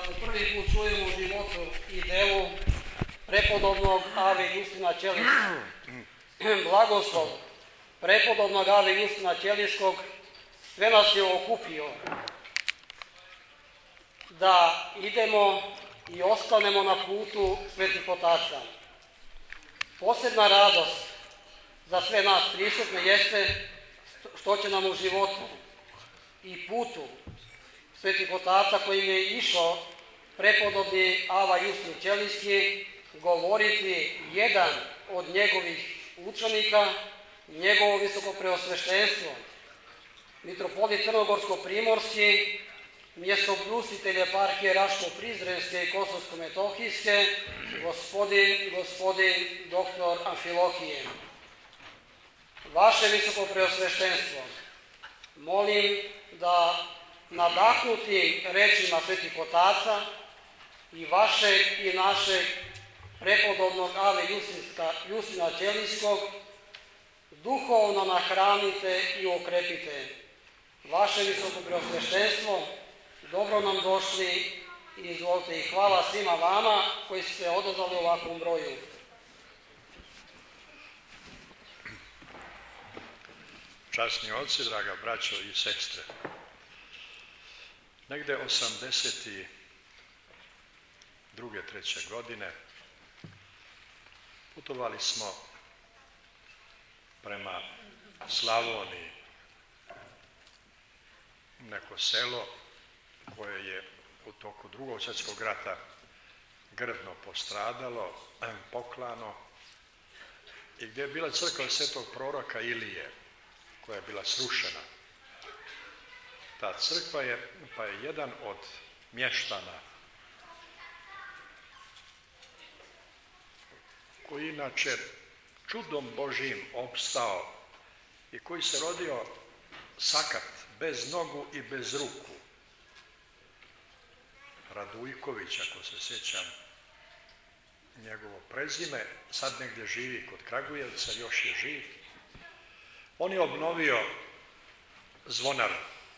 prvi put čujemo u životu i delu prepodobnog Ave Justina Ćelijskog. Blagoslov prepodobnog Ave Justina Ćelijskog sve nas je okupio da idemo i ostanemo na putu Svetih Otaca. Posebna radost za sve nas prisutne jeste što će nam u životu i putu Svetih Otaca kojim je išao prepodobni Ava Justin Ćelijski govoriti jedan od njegovih učenika, njegovo visoko preosveštenstvo, mitropolit Crnogorsko-primorski, mjestobljustitelj eparhije Raško-Prizrenske i Kosovsko-Metohijske, gospodin doktor Amfilohije. Vaše visoko preosveštenstvo, molim da nadahnuti rečima Svetih Otaca i vašeg i našeg prepodobnog Ave Justina Ćelijskog duhovno nahranite i okrepite. Vaše visoko preosveštenstvo, dobro nam došli i izvolite i hvala svima vama koji ste se odazvali u ovakvom broju. Časni oci, draga braćo i sestre, negde 82. 3. godine putovali smo prema Slavoniji, neko selo koje je u toku Drugog svjetskog rata grdno postradalo, poklano, i gdje je bila crkva svetog proroka Ilije, koja je bila srušena. Ta crkva je, pa je jedan od mještana, koji inače čudom Božijim opstao i koji se rodio sakat, bez nogu i bez ruku, Radujković, ako se sjećam njegovo prezime, sad negdje živi kod Kragujevca, još je živ. On je obnovio zvonar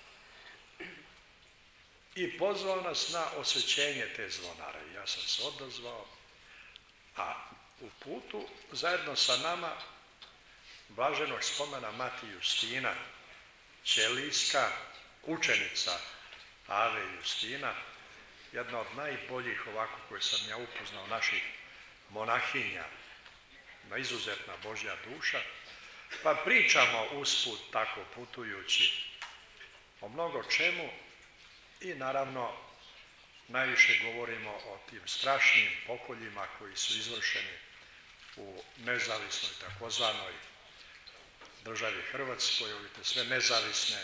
i pozvao nas na osvećenje te zvonare. Ja sam se odazvao, a u putu zajedno sa nama blaženog spomena Mati Justina Ćelijska, učenica Ave Justina, jedna od najboljih, ovako koje sam ja upoznao, naših monahinja, na izuzetna Božja duša, pa pričamo usput tako putujući o mnogo čemu i naravno najviše govorimo o tim strašnim pokoljima koji su izvršeni u nezavisnoj takozvanoj državi Hrvatskoj. Vidite, sve nezavisne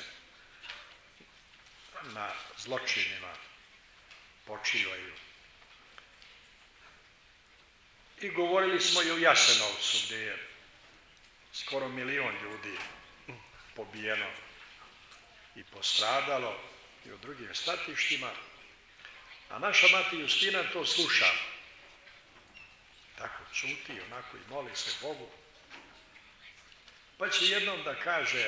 na zločinima počivaju. I govorili smo i o Jasenovcu, gdje je skoro 1 milion ljudi pobijeno i postradalo, i o drugim stratištima, a naša Mati Justina to sluša. Tako čuti, onako i moli se Bogu. Pa će jednom da kaže,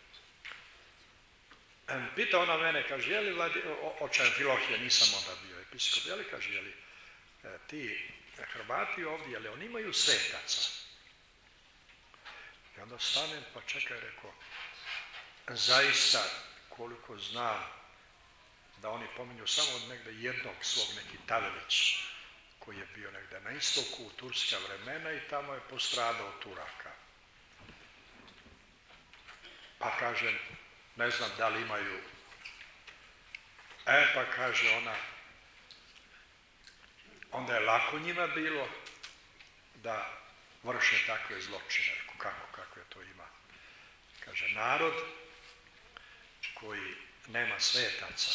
pita ona mene, kaže, je li oče Amfilohije, nisam onda bio episkop, je li, kaže, je li ti Hrvati ovdje, je li oni imaju svetaca? I onda stanem, pa čekaj, rekao, zaista, koliko znam, da oni pominju samo od negde jednog svog, neki Tavelić, koji je bio negde na istoku u turska vremena i tamo je postradao Turaka. Pa kažem, ne znam da li imaju, pa kaže ona, onda je lako njima bilo da vrše takve zločine. Kakve to ima? Kaže, narod koji nema svetaca,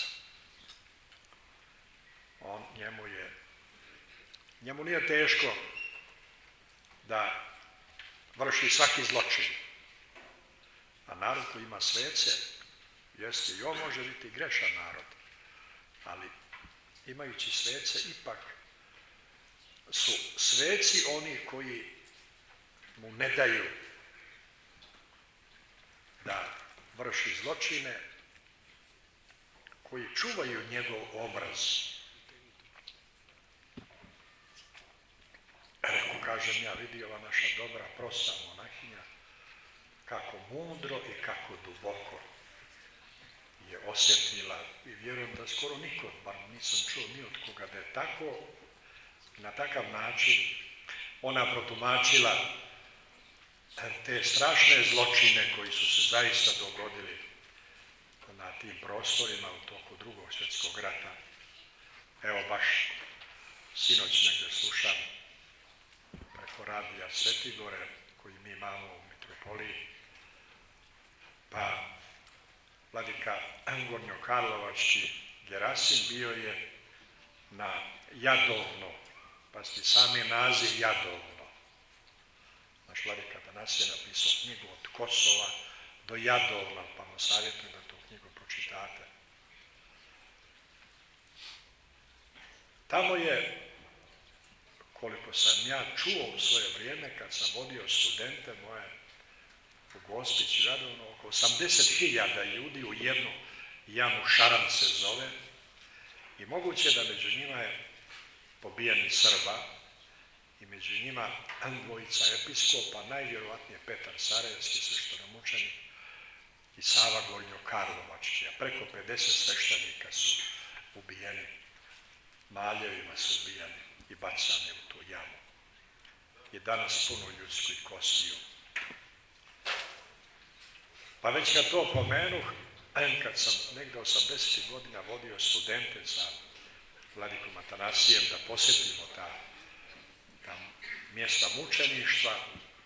njemu nije teško da vrši svaki zločin. A narod koji ima svece, jeste i on može biti grešan narod, ali imajući svece ipak su sveci oni koji mu ne daju da vrši zločine, koji čuvaju njegov obraz, kažem ja, vidi ova naša dobra, prosta monahinja, kako mudro i kako duboko je osjetila i vjerujem da skoro niko, bar nisam čuo ni od koga, da je tako, na takav način ona protumačila te strašne zločine koji su se zaista dogodili na tim prostorima u toku Drugog svjetskog rata. Evo baš sinoć negdje slušam preko radija Svetigore koji mi imamo u mitropoliji, pa vladika Gornjokarlovački Gerasim bio je na Jadovno, pa ste sami naziv Jadovno. Naš vladika Atanasije napisao knjigu od Kosova do Jadovna, pa mu savjetujem da tu knjigu pročitate. Tamo je, koliko sam ja čuo u svoje vrijeme, kad sam vodio studente moje u Gospiću Jadovno, oko 80.000 ljudi u jednu jamu, Šaran se zove, i moguće da među njima je pobijeni Srba i među njima dvojica episkopa, najvjerovatnije Petar Sarajevski, sveštenomučenik, i Sava Gornjokarlovački, a preko 50 sveštenika su ubijeni, maljevima su ubijeni i bacani u tu jamu. I danas puno ljudskih kostiju. Pa već kad to pomenuh, kad sam negdje 80. godina vodio studente sa vladikom Atanasijem da posjetimo ta mjesta mučeništva,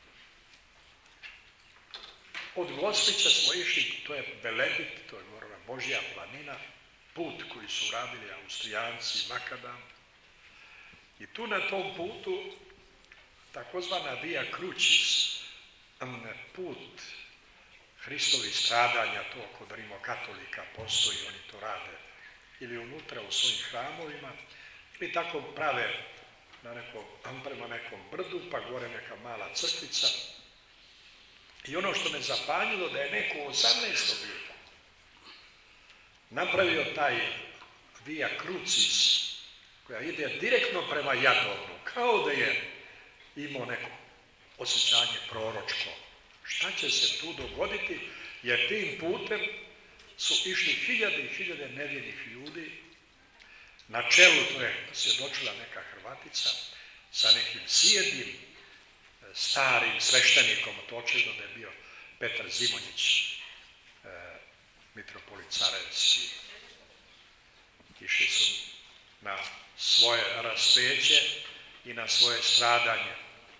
od Gospića smo išli, to je Velebit, to je Gorova Božja planina, put koji su radili Austrijanci, Makadam. I tu na tom putu, takozvana Via Crucis, put Hristovih stradanja, to kod rimokatolika postoji, oni to rade, ili unutra u svojim hramovima, ili tako prave prema nekom brdu, pa gore neka mala crkvica. I ono što me zapanjilo da je neko u 18. vijeku napravio taj Via Crucis koja ide direktno prema Jadovnu, kao da je imao neko osjećanje proročko. Šta će se tu dogoditi, jer tim putem su išli hiljade i hiljade nevijenih ljudi. Na čelu to je svjedočila neka Hrvatica sa nekim sjednim starim sveštenikom, to očigledno da je bio Petar Zimonjić, mitropolit Sarajevski. Išli su na svoje raspeće i na svoje stradanje.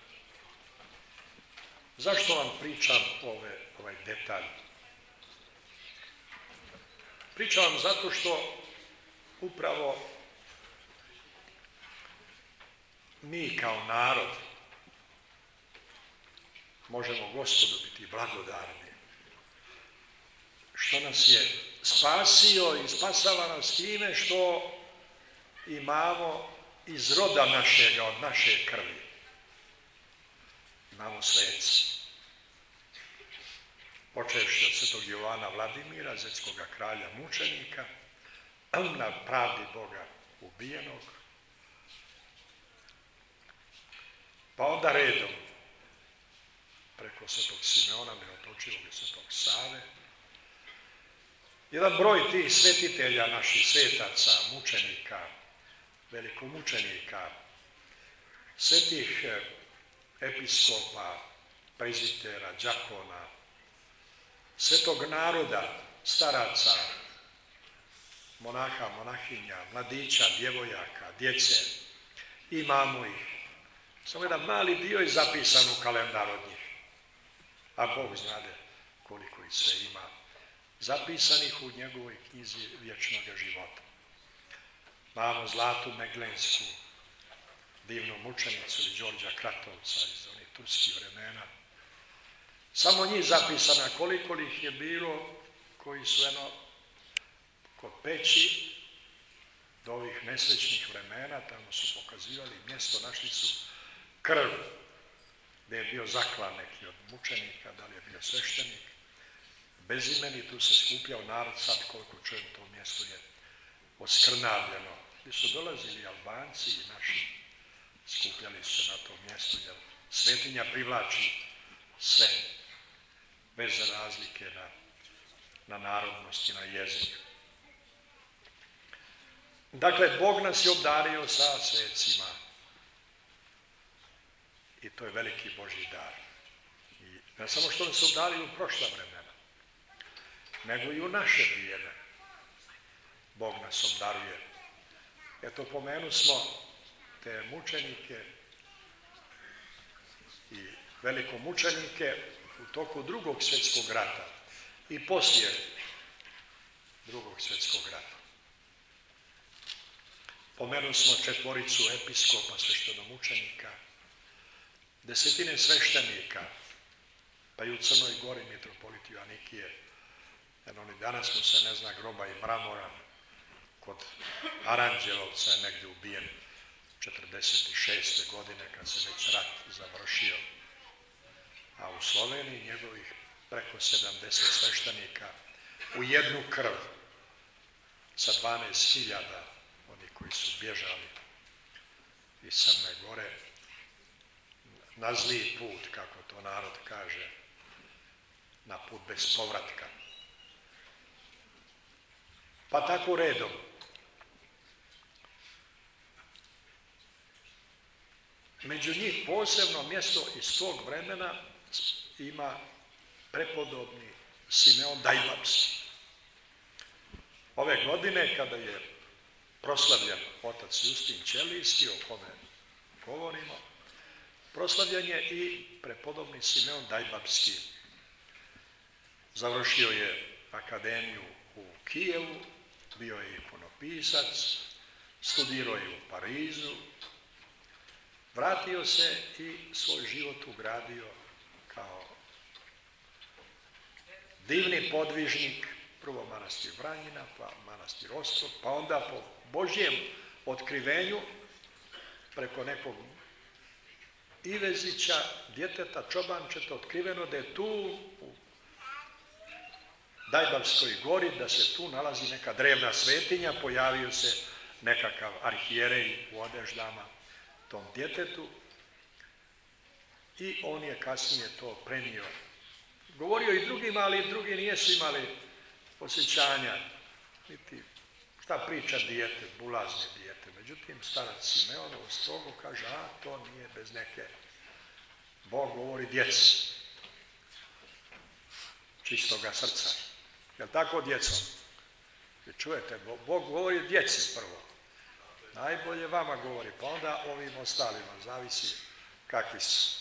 Zašto vam pričam ovaj detalj? Pričam vam zato što upravo mi kao narod možemo Gospodu biti blagodarni, što nas je spasio i spasava nas time što imamo iz roda našega, od naše krvi. Imamo sveci. Počevši od svetog Jovana Vladimira, zetskoga kralja mučenika, na pravdi Boga ubijenog, pa onda redom preko svetog Simeona, Mirotočivog i svetog Save. Jedan broj tih svetitelja, naših svetaca, mučenika, velikomučenika, svetih episkopa, prezitera, đakona, svetog naroda, staraca, monaha, monahinja, mladića, djevojaka, djece, imamo ih. Samo jedan mali dio je zapisan u kalendar od njih, a Bog znade koliko ih sve ima zapisanih u njegovoj knjizi vječnog života. Imamo Zlatu Meglensku, divnu mučenicu ili Đorđa Kratovca iz onih turskih vremena. Samo njih zapisana, koliko ih je bilo koji su kod Peći do ovih nesrećnih vremena, tamo su pokazivali mjesto, našli su krv gdje je bio zaklan neki od mučenika, da li je bio sveštenik, bezimeni, tu se skupljao narod, sad koliko čujem, to mjesto je oskrnavljeno, gdje su dolazili Albanci i naši skupljali se na tom mjestu, jer svetinja privlači sve, bez razlike na narodnost i na jezik. Dakle, Bog nas je obdario sa svecima i to je veliki Božji dar. I ne samo što nas je obdario u prošla vremena, nego i u naše vrijeme Bog nas obdaruje. Eto, pomenu smo te mučenike i velikomučenike u toku Drugog svjetskog rata i poslije Drugog svjetskog rata. Pomenu smo 4 episkopa, sveštenomučenika, 10 sveštenika, pa i u Crnoj Gori mitropolit Joanikije, jer oni danas mu se ne zna groba i mramora, kod Aranđelovca je negdje ubijen 46. godine kad se već rat završio. A u Sloveniji njegovih preko 70 sveštenika u jednu krv sa 12.000 oni koji su bježali iz Crne Gore na zli put, kako to narod kaže, na put bez povratka. Pa tako redom. Među njih posebno mjesto iz tog vremena ima prepodobni Simeon Dajbapski. Ove godine, kada je proslavljen otac Justin Ćelijski, o kome govorimo, proslavljen je i prepodobni Simeon Dajbapski. Završio je akademiju u Kijevu, bio je ikonopisac, studirao je u Parizu, vratio se i svoj život ugradio kao divni podvižnik, prvo manastir Vranjina, pa manastir Ostrog, pa onda po Božjem otkrivenju preko nekog Ivezića, djeteta Čobančeta, otkriveno da je tu u Dajbapskoj gori, da se tu nalazi neka drevna svetinja, pojavio se nekakav arhijerej u odeždama tom djetetu i on je kasnije to prenio. Govorio i drugima, ali drugi nijesu imali osjećanja, niti šta priča dijete, bulazne dijete. Međutim, starac Simeon u Ostrogu kaže, a to nije bez neke. Bog govori djeci, čistoga srca. Jel tako, djeco? I čujete, Bog govori djeci prvo. Najbolje vama govori, pa onda ovim ostalima, zavisi kakvi su.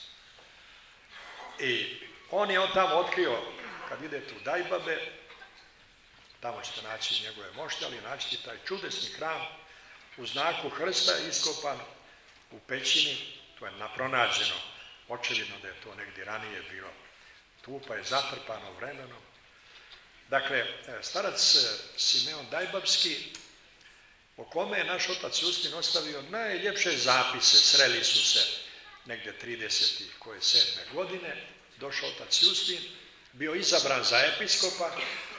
I on je tamo otkrio, kad idete u Dajbabe, tamo ćete naći njegove mošte, ali naći taj čudesni hram u znaku hrsta iskopan u pećini, to je napronađeno, očevidno da je to negdje ranije bilo tu, pa je zatrpano vremenom. Dakle, starac Simeon Dajbapski, o kome je naš otac Justin ostavio najljepše zapise, sreli su se negdje 37. godine, došao otac Justin, bio izabran za episkopa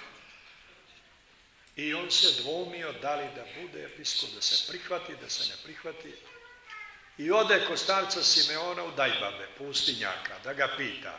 i on se dvoumio da li da bude episkop, da se prihvati, da se ne prihvati. I ode kod starca Simeona u Dajbabe, pustinjaka, da ga pita.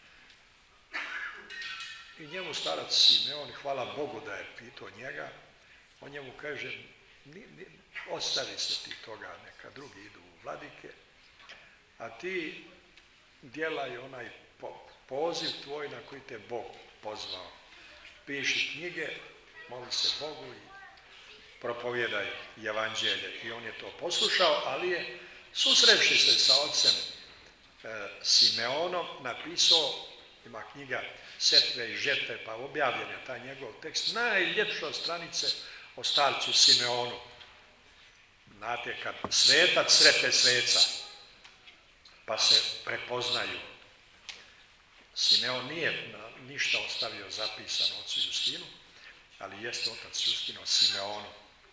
I njemu starac Simeon, hvala Bogu da je pitao njega, on njemu kaže, ostavi se ti toga, neka drugi idu u vladike, a ti djelaj onaj poziv tvoj na koji te Bog pozvao. Piši knjige, moli se Bogu i propovjedaj evanđelje. I on je to poslušao, ali je, susrevši se sa ocem Simeonom, napisao, ima knjiga Setve i žetve, pa objavljen je taj njegov tekst, najljepša stranice o starcu Simeonu. Znate, kad svetac srete sveca, pa se prepoznaju. Simeon nije ništa ostavio zapisano ocu Justinu, ali jeste otac Justino Simeonu.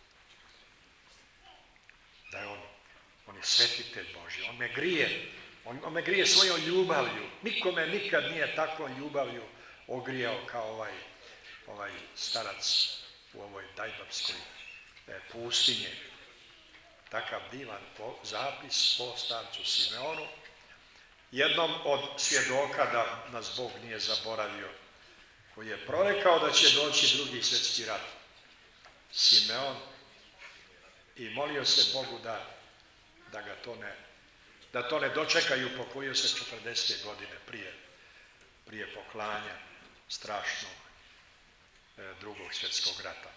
Da je on je svetitelj Božji, on me grije svojom ljubavlju. Nikome nikad nije takvom ljubavlju ogrijao kao ovaj starac u ovoj Dajbapskoj pustinje. takav divan zapis po starcu Simeonu, jednom od svjedoka da nas Bog nije zaboravio, koji je prorekao da će doći drugi svjetski rat. Simeon, i molio se Bogu da to ne dočekaju, pokojio se 40. godine prije poklanja strašnog drugog svjetskog rata.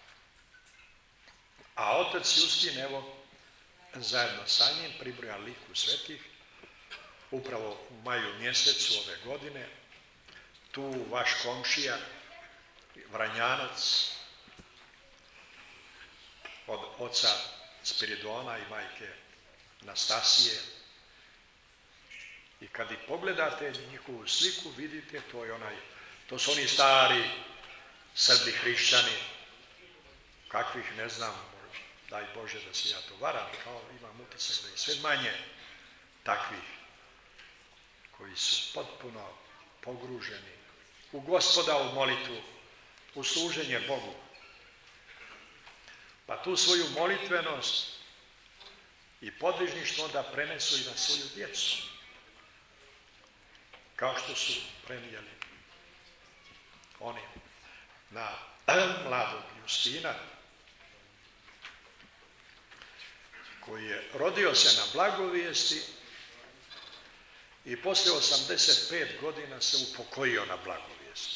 A otac Justin, evo, zajedno sa njim pribrojan liku svetih, upravo u maju mjesecu ove godine, tu vaš komšija, Vranjanac, od oca Spiridona i majke Nastasije. I kad ih pogledate njihovu sliku, vidite, to su oni stari Srbi hrišćani, kakvih ne znam, daj Bože da se ja to varam, kao imam utisak da je sve manje takvih koji su potpuno pogruženi u Gospoda, u molitvu, u služenje Bogu. Pa tu svoju molitvenost i podvižništvo onda prenesu i na svoju djecu. Kao što su prenijeli oni na mladog Justina, koji je rodio se na blagovijesti i poslije 85 godina se upokojio na blagovijesti.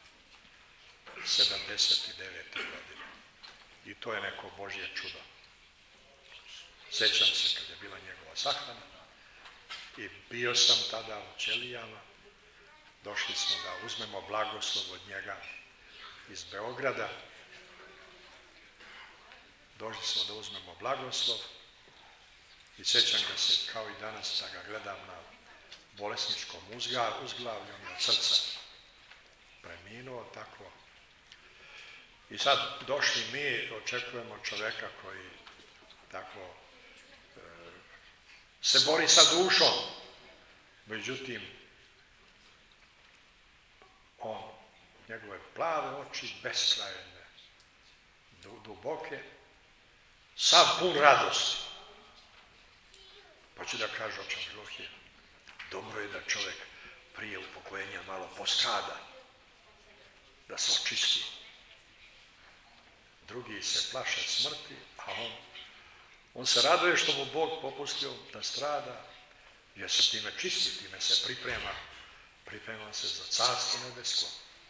79. godine. I to je neko Božje čudo. Sjećam se kad je bila njegova sahrana i bio sam tada u Ćelijama. Došli smo da uzmemo blagoslov od njega iz Beograda. Došli smo da uzmemo blagoslov i sjećam ga se kao i danas da ga gledam na bolesničkom uzglavlju, on je od srca preminuo tako. I sad došli mi, očekujemo čovjeka koji tako se bori sa dušom. Međutim, njegove plave oči, beskrajne, duboke, sav pun radosti. Pa ću da kaže očan Žlohije, dobro je da čovjek prije upokojenja malo postrada, da se očisti. Drugi se plaše smrti, a on se raduje što mu Bog popustio da strada, jer se time čisti, time se priprema se za carstvo nebesko.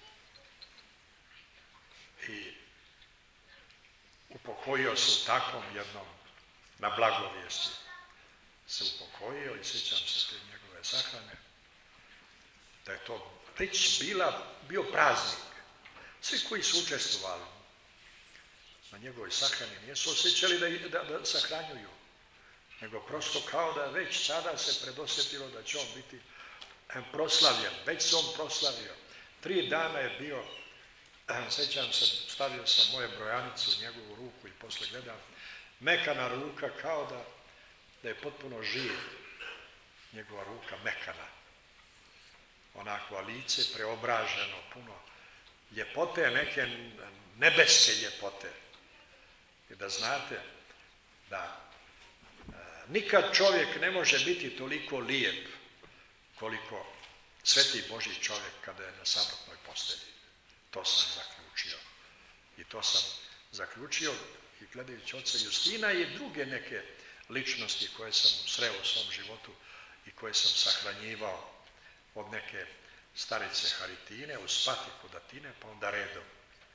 I upokojio se u takvom jednom, na blagovijesti se upokojio i sjećam se te njegove sahrane, da je to već bio praznik. Svi koji su učestvovali na njegovoj sahrani nisu osjećali da sahranjuju, nego prosto kao da već sada se predosjetilo da će on biti proslavljen. Već se on proslavio. 3 dana je bio, sjećam se, stavio sam moje brojanicu u njegovu ruku i posle gledam, mekana ruka kao da je potpuno živ. Njegova ruka mekana. Onako lice preobraženo, puno ljepote, neke nebeske ljepote. I da znate da nikad čovjek ne može biti toliko lijep koliko sveti Božji čovjek kada je na samrtnoj postelji. To sam zaključio. I to sam zaključio i gledajući oca Justina i druge neke ličnosti koje sam sreo u svom životu i koje sam sahranjivao od neke starice Haritine u Spatiku Datine, pa onda redom.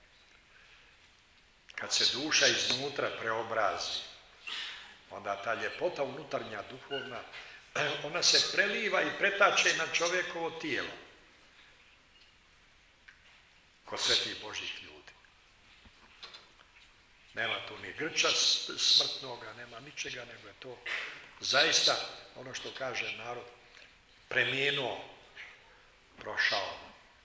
Kad se duša iznutra preobrazi, onda ta ljepota unutarnja, duhovna, ona se preliva i pretače na čovjekovo tijelo. Kod svetih Božjih ljudi. Nema tu ni grča smrtnoga, nema ničega, nego je to zaista, ono što kaže narod, preminuo, prošao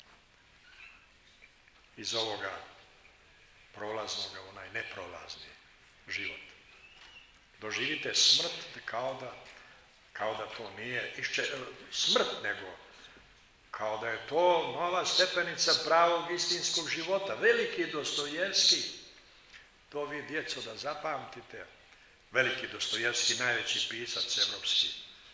iz ovoga prolaznoga, onaj neprolazni život. Doživite smrt kao da to nije smrt, nego kao da je to nova stepenica pravog istinskog života. Veliki Dostojevski, to vi djeco da zapamtite, veliki Dostojevski, najveći pisac evropski,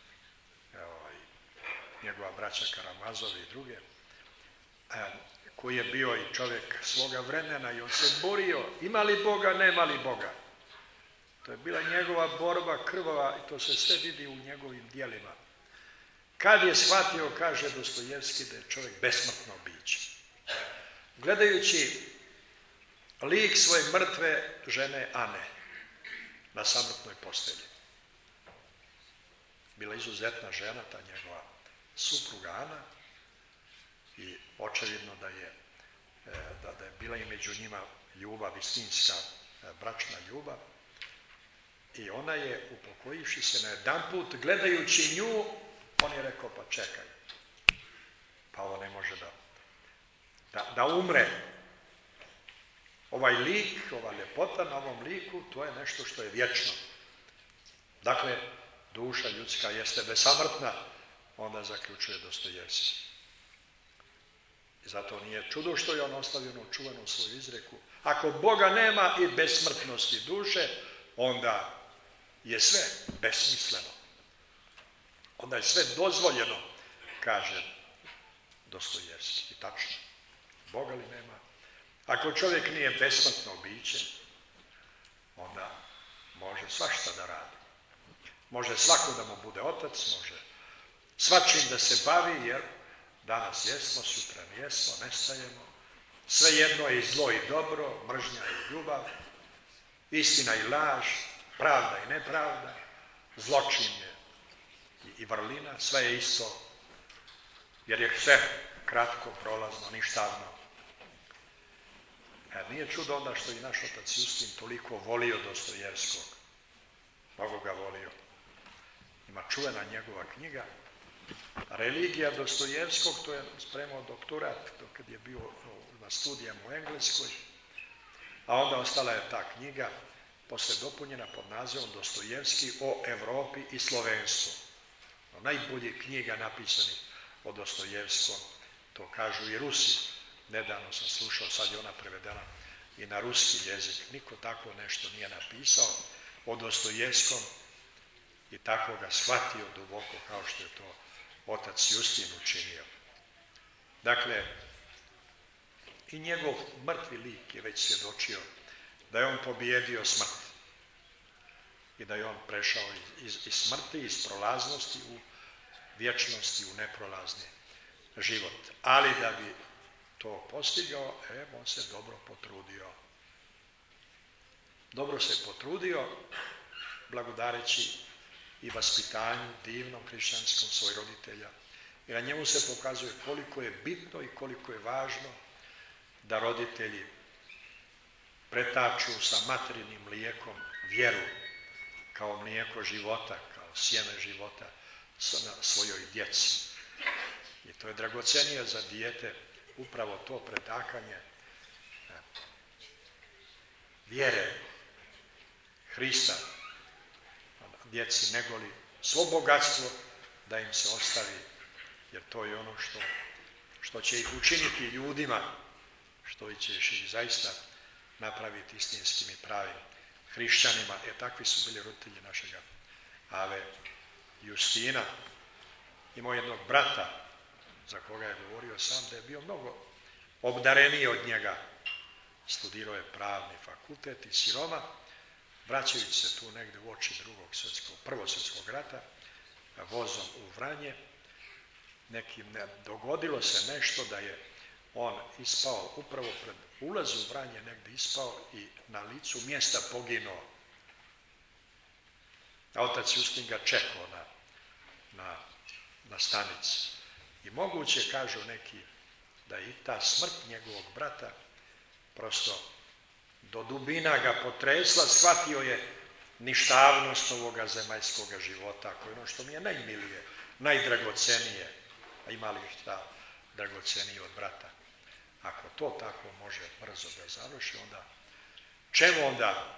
njegova braća Karamazov i druge, koji je bio i čovjek svoga vremena i on se borio, ima li Boga, nema li Boga. To je bila njegova borba krvava i to se sve vidi u njegovim djelima. Kad je shvatio, kaže Dostojevski, da je čovjek besmrtno biće. Gledajući lik svoje mrtve žene Ane na samrtnoj postelji. Bila izuzetna žena, ta njegova supruga Ana, i očevidno da je bila i među njima ljubav, istinska bračna ljubav. I ona je, upokojivši se na jedan put, gledajući nju, on je rekao, pa čekaj, pa ovo ne može da umre. Ovaj lik, ova ljepota na ovom liku, to je nešto što je vječno. Dakle, duša ljudska jeste besamrtna, onda zaključuje Dostojevski. I zato nije čudo što je on ostavio čuvanu svoju izreku. Ako Boga nema i besmrtnosti duše, onda je sve besmisleno. Onda je sve dozvoljeno, kaže Dostojevski. I tačno, Boga li nema? Ako čovjek nije besmrtno biće, onda može svašta da radi. Može svako da mu bude otac, može svačim da se bavi, jer danas jesmo, sutra nijesmo, nestajemo. Svejedno je i zlo i dobro, mržnja i ljubav, istina i laž, pravda i nepravda, zločin je i vrlina, sve je isto, jer je sve kratko, prolazno, ništavno. Nije čudo onda što i naš otac Justin toliko volio Dostojevskog. Mnogo ga volio. Ima čuvena njegova knjiga Religija Dostojevskog, to je spremao doktorat dok je bio na studijama u Engleskoj, a onda ostala je ta knjiga posle dopunjena pod nazivom Dostojevski o Evropi i slovenstvu. Najbolje knjiga napisanih o Dostojevskom, to kažu i Rusi. Nedavno sam slušao, sad je ona prevedena i na ruski jezik. Niko tako nešto nije napisao o Dostojevskom i tako ga shvatio duboko kao što je to otac Justin učinio. Dakle, i njegov mrtvi lik je već svjedočio da je on pobijedio smrt i da je on prešao iz smrti, iz prolaznosti u vječnosti, u neprolazni život. Ali da bi to postigao, on se dobro potrudio. Dobro se potrudio, blagodareći i vaspitanju divnom hrišćanskom svojih roditelja. I na njemu se pokazuje koliko je bitno i koliko je važno da roditelji pretaču sa materinim mlijekom vjeru kao mlijeko života, kao sjeme života na svojoj djeci. I to je dragocenije za dijete, upravo to pretakanje vjere Hrista djeci, negoli svo bogatstvo da im se ostavi, jer to je ono što će ih učiniti ljudima, što će ih zaista napraviti istinskim i pravim hrišćanima. Takvi su bili roditelji našega Ave Justina. Imao jednog brata za koga je govorio sam da je bio mnogo obdareniji od njega. Studirao je pravni fakultet i siroma, vraćajući se tu negdje u oči Prvog svjetskog rata, vozom u Vranje. Dogodilo se nešto da je on ispao upravo pred ulazom u Vranje, negdje ispao i na licu mjesta poginuo. A otac Justin ga čekao na stanici. I moguće, kažu neki, da je i ta smrt njegovog brata prosto do dubina ga potresla, shvatio je ništavnost ovoga zemaljskoga života, koje je ono što mi je najmilije, najdragocenije, a ima li šta dragocenije od brata. Ako to tako može brzo da završi, onda čemu onda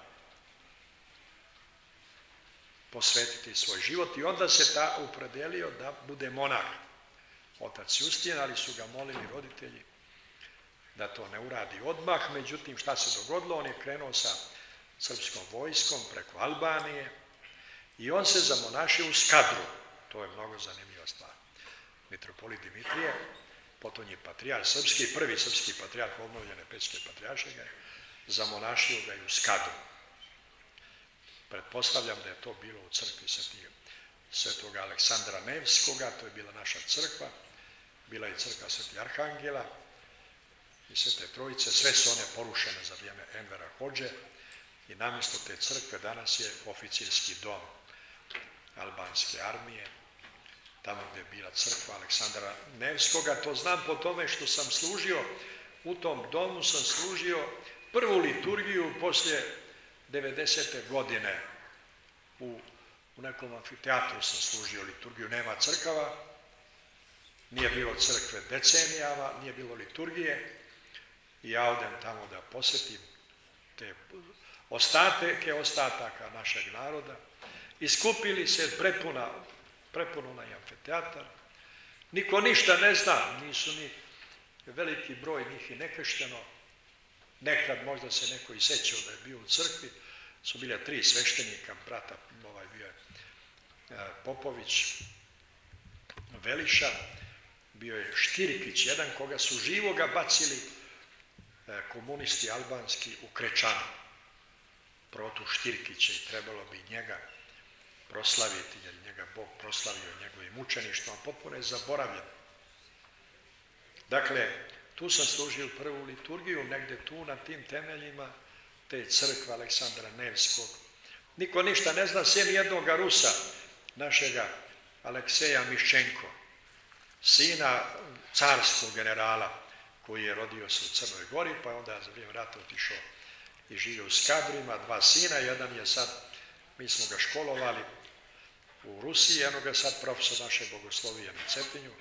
posvetiti svoj život? I onda se opredelio da bude monah, otac Justin, ali su ga molili roditelji da to ne uradi odmah. Međutim, šta se dogodilo? On je krenuo sa srpskom vojskom preko Albanije i on se zamonašio u Skadru. To je mnogo zanimljiva stvar. Mitropolit Dimitrije, potonji patrijarh srpski, prvi srpski patrijarh obnovljene Pećke patrijaršije, zamonašio ga i u Skadru. Pretpostavljam da je to bilo u crkvi Svetog Aleksandra Nevskoga, to je bila naša crkva, bila je crkva Svetih Arhangela i Svete Trojice, sve su one porušene za vrijeme Envera Hodže i namjesto te crkve danas je oficirski dom albanske armije, tamo gdje je bila crkva Aleksandra Nevskoga. To znam po tome što sam služio, u tom domu sam služio prvu liturgiju poslije 90. godine. U nekom amfiteatru sam služio liturgiju, nema crkava, nije bilo crkve decenijama, nije bilo liturgije i ja odem tamo da posjetim te ostataka našeg naroda. Iskupili se prepuno na amfiteatar. Niko ništa ne zna, nisu ni veliki broj njih i nekršteno. Nekad možda se neko i sećao da je bio u crkvi. Su bile 3 sveštenika, brata, bio je Popović, Veliša, bio je Štirikić, jedan koga su živoga bacili komunisti albanski u Krečanu. Protu Štirkića i trebalo bi njega proslaviti, jer njega Bog proslavio njegovim mučeništvom, a potpuno je zaboravljen. Dakle, tu sam služio prvu liturgiju, negdje tu na tim temeljima te crkve Aleksandra Nevskog. Niko ništa ne zna, sem jednoga Rusa, našega Alekseja Miščenko, sina carskog generala, koji je rodio se u Crnoj Gori, pa je onda za vrijeme rata otišao i živio u Skadru, ima 2 sina, jedan je sad, mi smo ga školovali u Rusiji, eno ga sad profesor naše bogoslovije na Cetinju,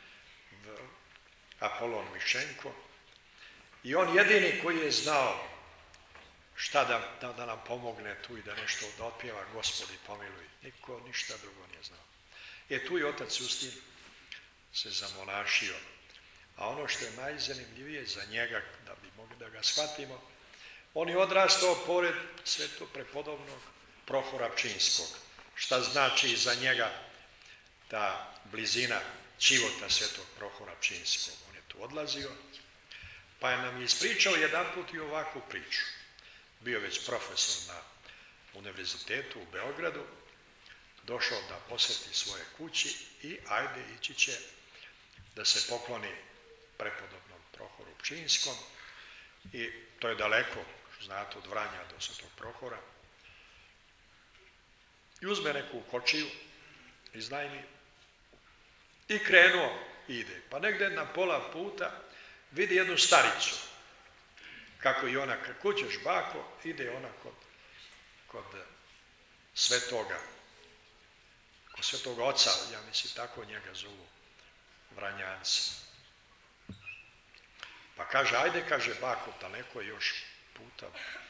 Apolon Miščenko, i on jedini koji je znao šta da nam pomogne tu i da nešto otpjeva, Gospodi pomiluj, niko ništa drugo nije znao. Tu je otac Justin se zamonašio, a ono što je najzanimljivije za njega, da bi mogli da ga shvatimo, on je odrastao pored sveto prepodobnog Prohora Pčinjskog. Šta znači za njega ta blizina čivota svetog Prohora Pčinjskog? On je tu odlazio, pa je nam ispričao jedanput i ovakvu priču. Bio već profesor na univerzitetu u Beogradu, došao da posjeti svoje kući i ajde ići će da se pokloni prepodobnom Prohoru Pčinjskom i to je daleko, znate, od Vranja do Svetog Prohora. I uzme neku kočiju, iznajmi i krenuo ide. Pa negdje na pola puta vidi jednu staricu, kako i ona, kućeš bako, ide ona kod svetoga oca, ja mislim tako njega zovu Vranjanci. Pa kaže, ajde, kaže bako, daleko je još puta,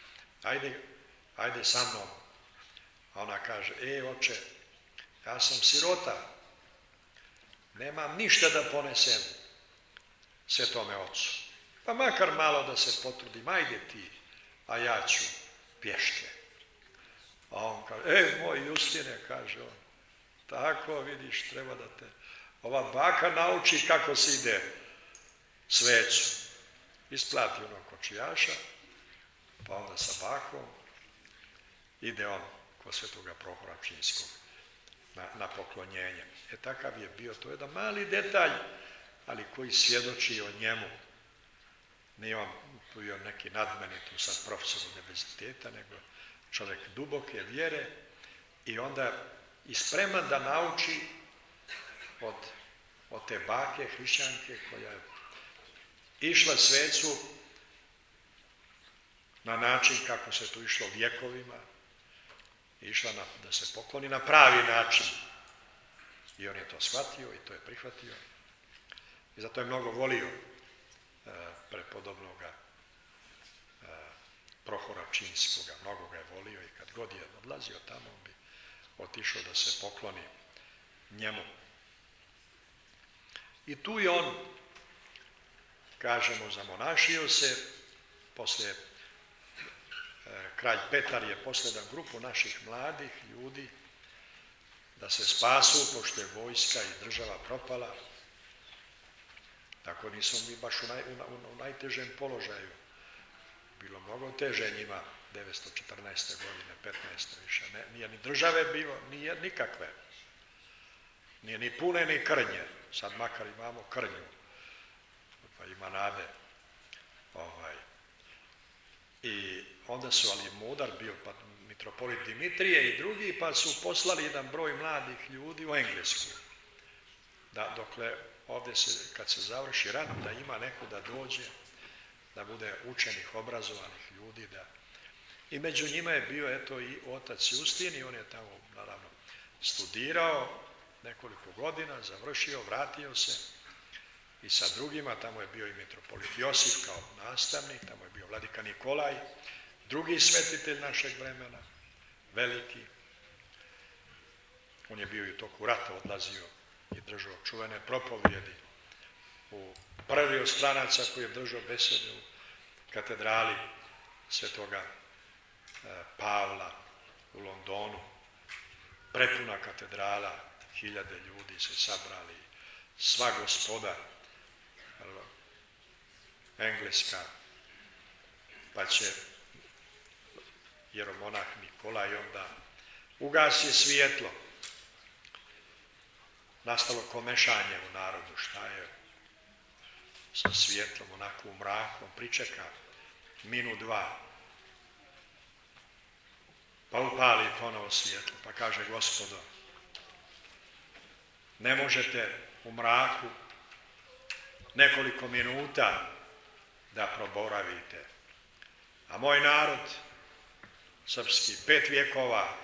ajde sa mnom. A ona kaže, oče, ja sam sirota, nemam ništa da ponesem svetome ocu. Pa makar malo da se potrudim, ajde ti, a ja ću pješke. A on kaže, moj Justine, kaže on, tako vidiš, treba da te ova baka nauči kako se ide svecu. Isplati onog kočijaša, pa onda sa bakom ide on kod svetoga Prohora Pčinjskog na poklonjenje. Takav je bio, to je jedan mali detalj, ali koji svjedoči o njemu. Nije on bio neki nadmeni tu sad profesor univerziteta, nego čovjek duboke vjere i onda i spreman da nauči od te bake, hrišćanke, koja je išla svecu na način kako se tu išlo vjekovima, išla da se pokloni na pravi način. I on je to shvatio i to je prihvatio. I zato je mnogo volio prepodobnoga Prohora Pčinjskoga. Mnogo ga je volio i kad god je odlazio tamo, on bi otišao da se pokloni njemu. I tu je on, kažemo, zamonašio se, poslije kralj Petar je poslao grupu naših mladih ljudi da se spasu, pošto je vojska i država propala. Tako nismo mi baš u najtežem položaju. Bilo mnogo teže njima 914. godine, 15. više. Nije ni države bilo, nije nikakve. Nije ni pune, ni krnje. Sad makar imamo krnju. Pa ima nade. I onda su, ali mudar bio pa mitropolit Dimitrije i drugi, pa su poslali jedan broj mladih ljudi u Englesku. Da, dokle ovdje kad se završi rat, da ima neko da dođe, da bude učenih, obrazovanih ljudi. I među njima je bio eto i otac Justin i on je tamo naravno studirao nekoliko godina, završio, vratio se i sa drugima, tamo je bio i mitropolit Josip kao nastavnik, tamo je bio vladika Nikolaj, drugi svetitelj našeg vremena, veliki. On je bio i u toku rata odlazio i držao čuvene propovjedi u prvi od stranaca koji je držao besede u katedrali Svetoga Pavla u Londonu. Prepuna katedrala, 1000 ljudi se sabrali, sva gospoda engleska, pa će jeromonah Nikolaj onda ugasi svjetlo. Nastalo komešanje u narodu, šta je sa svjetlom, onako u mraku, pričeka minut, dva, pa upali ponovo svjetlo, pa kaže Gospodo, ne možete u mraku nekoliko minuta da proboravite, a moj narod, srpski, 5 vjekova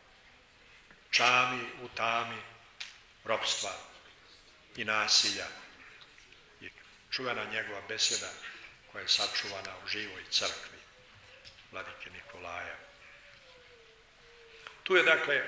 čami u tami ropstva i nasilja. I čuvena njegova beseda koja je sačuvana u živoj crkvi vladike Nikolaja. Tu je dakle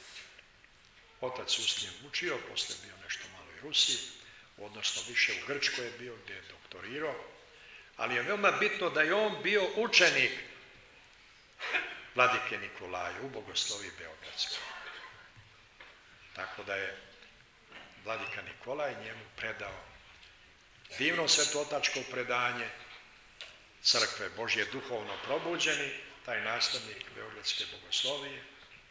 otac Justin učio, poslije bio nešto malo i Rusiji, odnosno više u Grčkoj je bio gdje je doktorirao, ali je veoma bitno da je on bio učenik vladike Nikolaja u Bogosloviji Beogradskoj. Tako da je vladika Nikolaj njemu predao divno svetotačko predanje crkve Božje duhovno probuđeni, taj nastavnik Beogradske bogoslovije,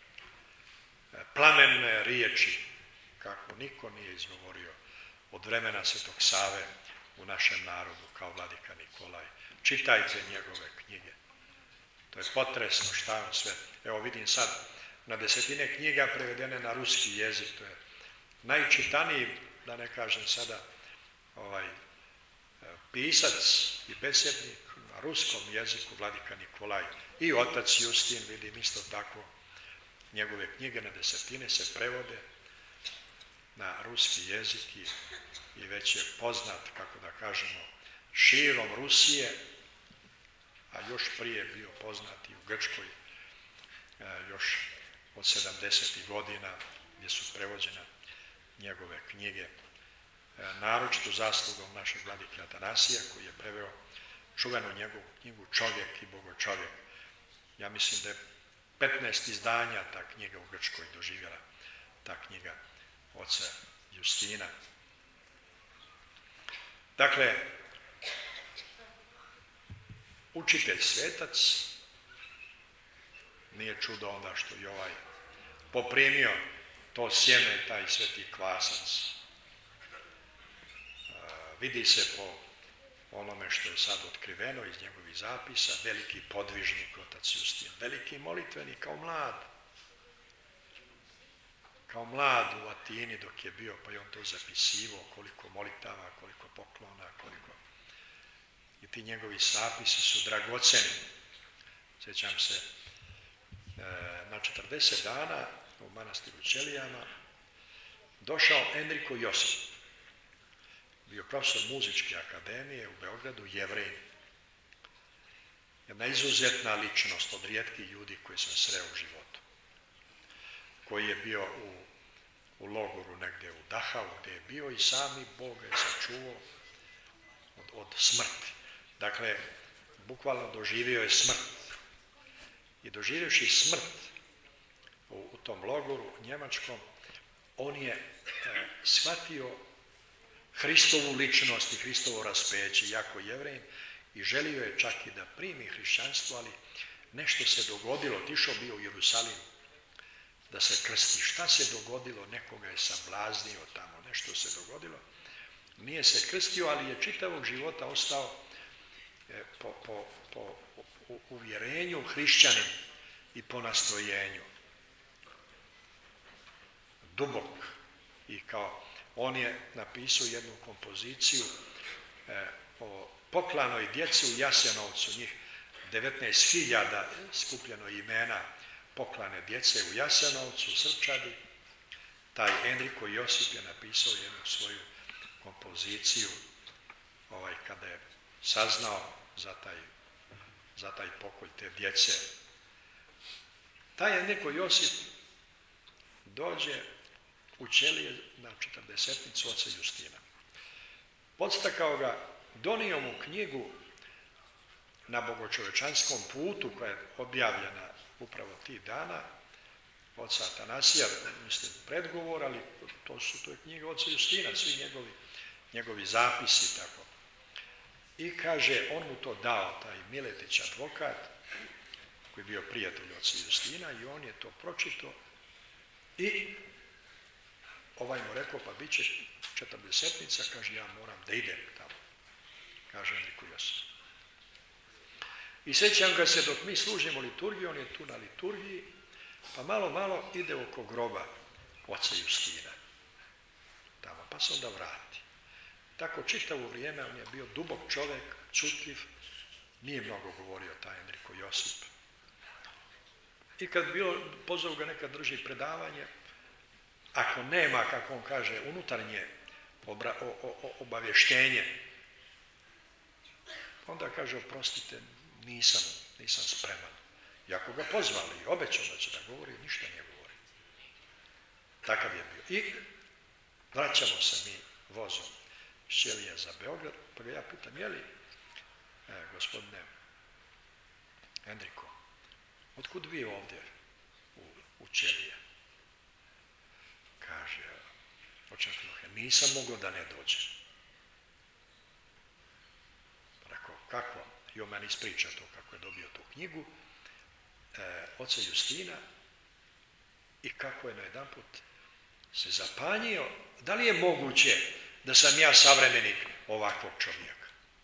plamenne riječi kako niko nije izgovorio od vremena Svetog Save u našem narodu kao vladika Nikolaj. Čitajte njegove knjige. To je potresno šta on sve. Evo vidim sad na 10 knjiga prevedene na ruski jezik. To je najčitaniji, da ne kažem sada, pisac i besednik na ruskom jeziku vladika Nikolaj. I otac Justin, vidim isto tako, njegove knjige na 10 se prevode na ruski jezik i već je poznat, kako da kažemo, širom Rusije, a još prije bio poznat i u Grčkoj, još od 70. godina gdje su prevođene njegove knjige, naročito zaslugom našeg vladike Atanasija koji je preveo čuvenu njegovu knjigu Čovjek i Bogočovjek. Ja mislim da je 15 izdanja ta knjiga u Grčkoj doživjela, ta knjiga oca Justina. Dakle, učitelj svetac, nije čudo onda što je ovaj poprimio to sjeme, taj sveti kvasac. Vidi se po onome što je sad otkriveno iz njegovih zapisa, veliki podvižnik otac Justin, veliki molitvenik kao mlad. Kao mlad u Atini dok je bio, pa je on to zapisivao, koliko molitava, koliko poklona, koliko. I ti njegovi zapisi su dragoceni. Sjećam se, na 40 dana u manastiru Ćelijama došao Enrico Josip. Bio profesor muzičke akademije u Beogradu, Jevrej. Jedna izuzetna ličnost od rijetkih ljudi koji sam sreo u životu. Koji je bio u logoru negdje u Dachau, gdje je bio i sami Bog je sačuvao od smrti. Dakle, bukvalno doživio je smrt. i doživjevši smrt u tom logoru njemačkom, on je shvatio Hristovu ličnost i Hristovo raspeće, jako Jevrej, i želio je čak i da primi hrišćanstvo, ali nešto se dogodilo, otišao bio u Jerusalim da se krsti. Šta se dogodilo? Nekoga je sablaznio tamo, nešto se dogodilo. Nije se krstio, ali je čitavog života ostao po uvjerenju hrišćanin i po nastrojenju. Dubok. I kao on je napisao jednu kompoziciju o poklanoj djeci u Jasenovcu, njih 19.000 skupljeno imena poklane djece u Jasenovcu, Srčadi. Taj Enriko Josip je napisao jednu svoju kompoziciju kada je saznao za taj pokolj te djece. Taj Enriko Josip dođe u ćelije na 40-nicu oca Justina. Podstakao ga, donio mu knjigu na bogočovečanskom putu koja je objavljena upravo tih dana, oca Atanasija, mislim predgovor, ali to je knjiga oca Justina, svi njegovi zapisi tako. I kaže, on mu to dao, taj Miletić advokat, koji je bio prijatelj oca Justina, i on je to pročitao i ovaj mu rekao, pa bit će 40-nica, kaže, ja moram da idem tamo, kaže Enriko Josip. I sjećam ga se dok mi služimo liturgiju, on je tu na liturgiji, pa malo ide oko groba oca Justina, tamo, pa se onda vrati. Tako čitavo vrijeme on je bio dubok čovjek, čutljiv, nije mnogo govorio taj Enriko Josip. I kad pozov ga nekad drži predavanje, ako nema, kako on kaže, unutarnje obavještenje, onda kaže, oprostite, nisam spreman. Iako ga pozvali i obećao da će da govori, ništa nije govori. Takav je bio. I vraćamo se mi vozom iz ćelija za Beograd, pa ga ja pitam, je li, gospodine Enriko, otkud vi ovdje u ćelije? Kaže, oče Filohe, nisam mogao da ne dođem. Rekao, kako? I on meni ispriča to kako je dobio tu knjigu oca Justina i kako je najedanput se zapanjio, da li je moguće da sam ja savremenik ovakvog čovjeka.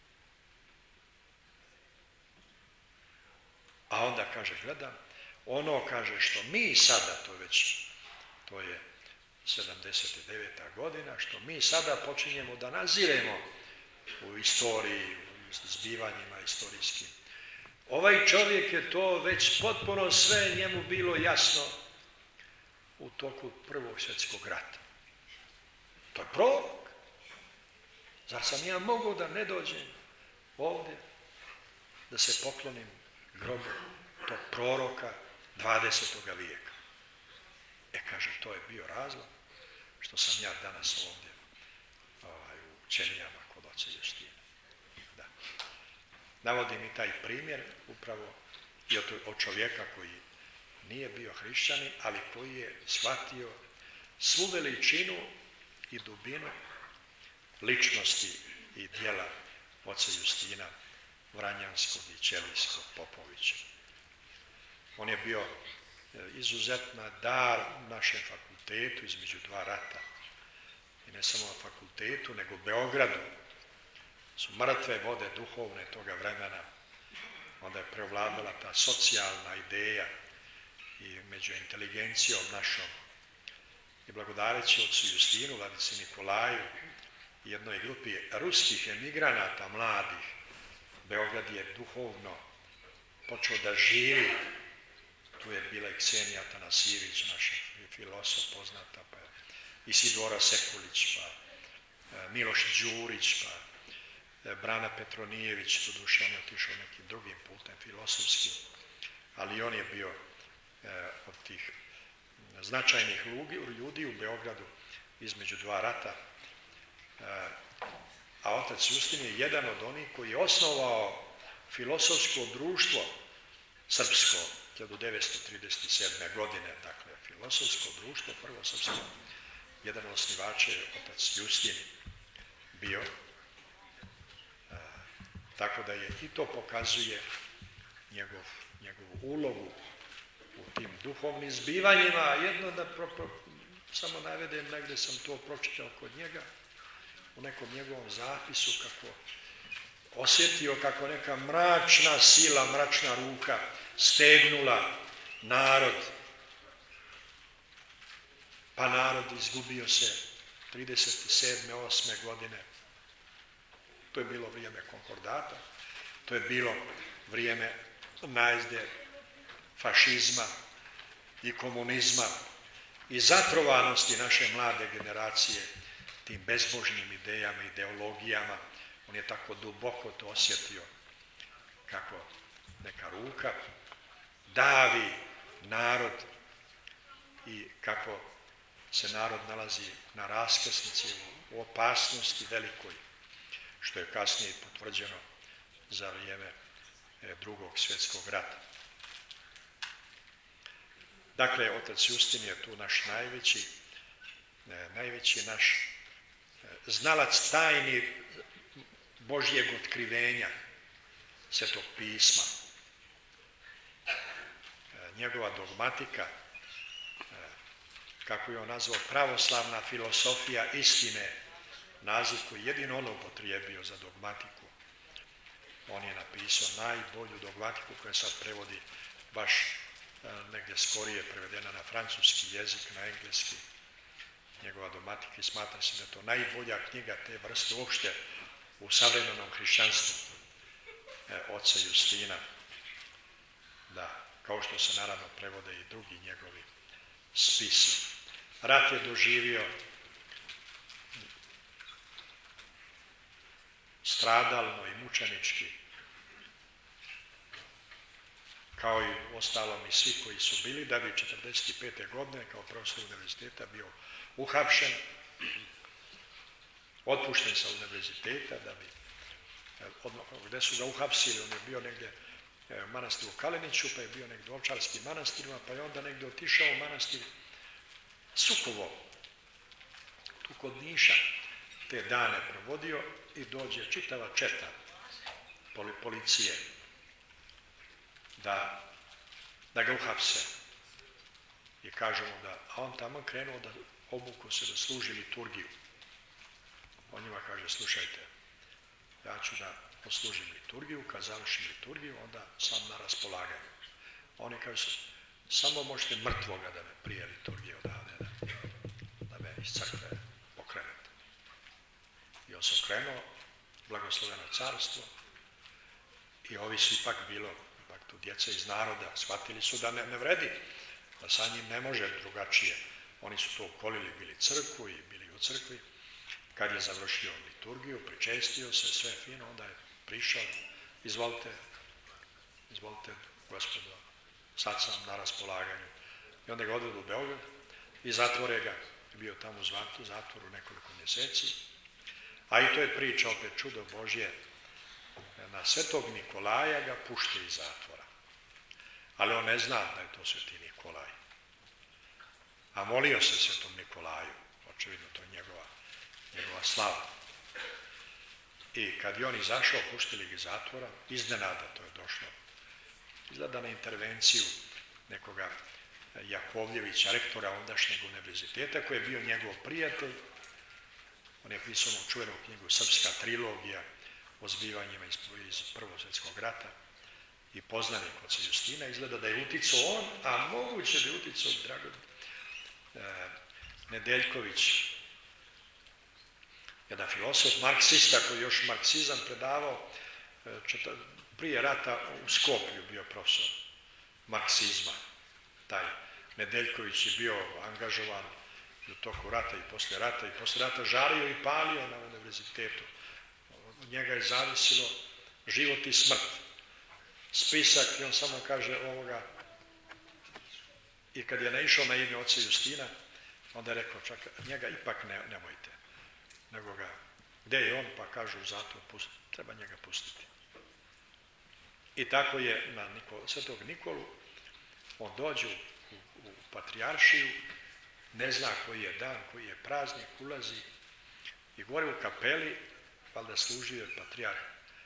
A onda kaže, gledam, ono kaže što mi sada, to je 79. godina, što mi sada počinjemo da naziremo u istoriji, u zbivanjima istorijskim. Ovaj čovjek je to već potpuno sve njemu bilo jasno u toku Prvog svjetskog rata. To je prorok. Zar sam ja mogao da ne dođem ovdje, da se poklonim grobu tog proroka 20. vijeka? Kaže, to je bio razlog što sam ja danas ovdje u ćelijama kod oca Justina. Da. Navodim i taj primjer upravo i od čovjeka koji nije bio hrišćanin, ali koji je shvatio svu veličinu i dubinu ličnosti i djela oca Justina Vranjanskog i Ćelijskog Popovića. On je bio izuzetna dar našem fakultetu između dva rata. I ne samo na fakultetu, nego u Beogradu su mrtve vode duhovne toga vremena. Onda je prevladala ta socijalna ideja i među inteligencijom našom. I blagodareći ocu Justinu, vladici Nikolaju i jednoj grupi ruskih emigranata mladih, Beograd je duhovno počeo da živi. Tu je bila i Ksenija Tanasijević, naša filosof poznata, pa Isidora Sekulić, pa Miloš Đurić, pa Brana Petronijević, doduše on je otišao nekim drugim putem filosofskim, ali on je bio od tih značajnih ljudi u Beogradu između dva rata. A otac Justin je jedan od onih koji je osnovao filosofsko društvo srpsko 1937. godine, dakle, filozofsko društvo, prvo srpsko, jedan od osnivača je otac Justin bio, tako da je i to pokazuje njegovu ulogu u tim duhovnim zbivanjima. Jedno da samo navedem, negdje sam to pročitao kod njega, u nekom njegovom zapisu, kako osjetio kako neka mračna sila, mračna ruka stegnula narod, pa narod izgubio se 37. 8. godine. To je bilo vrijeme konkordata, to je bilo vrijeme najezde fašizma i komunizma i zatrovanosti naše mlade generacije tim bezbožnim idejama, ideologijama. On je tako duboko to osjetio, kako neka ruka davi narod i kako se narod nalazi na raskrsnici, u opasnosti velikoj, što je kasnije potvrđeno za vrijeme Drugog svjetskog rata. Dakle, otac Justin je tu naš najveći naš znalac tajni Božjeg otkrivenja Svetog pisma. Njegova dogmatika, kako je on nazvao, pravoslavna filosofija istine, naziv koji jedino on upotrijebio za dogmatiku. On je napisao najbolju dogmatiku koja sad prevodi baš negdje skorije prevedena na francuski jezik, na engleski. Njegova dogmatika i smatra se da je to najbolja knjiga te vrste uopšte u savremenom hrišćanstvu oca Justina. Da, kao što se naravno prevode i drugi njegovi spisi. Rat je doživio stradalno i mučenički, kao i ostalom i svi koji su bili, da bi 1945. godine kao profesor univerziteta bio uhapšen, otpušten sa univerziteta, da bi, gdje su ga uhapsili, on je bio negdje u manastiru Kaleniću, pa je bio negdje u Ovčarskim manastirima, pa je onda negdje otišao u manastir Sukovo, tu kod Niša, te dane provodio i dođe čitava četa policije da ga uhapse. I kažemo da, a on tamo krenuo da obuku se da služi liturgiju. On njima kaže, slušajte, ja ću da poslužim liturgiju, kad završim liturgiju, onda sam na raspolaganju. Oni kažu, samo možete mrtvoga da me prije liturgije odavde, da me iz crkve pokrenete. I on se okrenuo, blagosloveno carstvo, i ovi su ipak tu djeca iz naroda, shvatili su da ne vredi, da sa njim ne može drugačije. Oni su to ukolili, bili crkvu i bili u crkvi. Kad je završio liturgiju, pričestio se, sve fino, onda je prišao, izvolite, gospodo, sad sam na raspolaganju. I onda ga odvedu u Beograd i zatvore ga, bio tamo u zatvoru nekoliko mjeseci. A i to je priča, opet čudo Božje, na Svetog Nikolaja ga pušte iz zatvora. Ali on ne zna da je to Sveti Nikolaj. A molio se Svetom Nikolaju, očevidno to je njegova slava. I kad je on izašao, puštili ga iz zatvora, iznenada to je došlo. Izgleda na intervenciju nekoga Jakovljevića, rektora ondašnjeg univerziteta, koji je bio njegov prijatelj. On je pisao čuvenu knjigu Srpska trilogija o zbivanjima iz Prvog svjetskog rata i poznanik oca Justina. Izgleda da je uticao on, a moguće da je uticao Drago Nedeljković, jedan filosof, marksista koji još marksizam predavao prije rata u Skoplju, bio profesor marksizma. Taj Nedeljković je bio angažovan u toku rata i poslije rata žario i palio na univerzitetu. Od njega je zavisilo život i smrt. Spisak, i on samo kaže ovoga. I kad je naišao na ime oca Justina, onda je rekao, čak njega ipak nemojte. Nego ga, gdje je on, pa kažu u zatvor, treba njega pustiti. I tako je na Svetog Nikolu On dođe u patrijaršiju, ne zna koji je dan, koji je praznik, ulazi i gore u kapeli, valjda služio je patrijarh.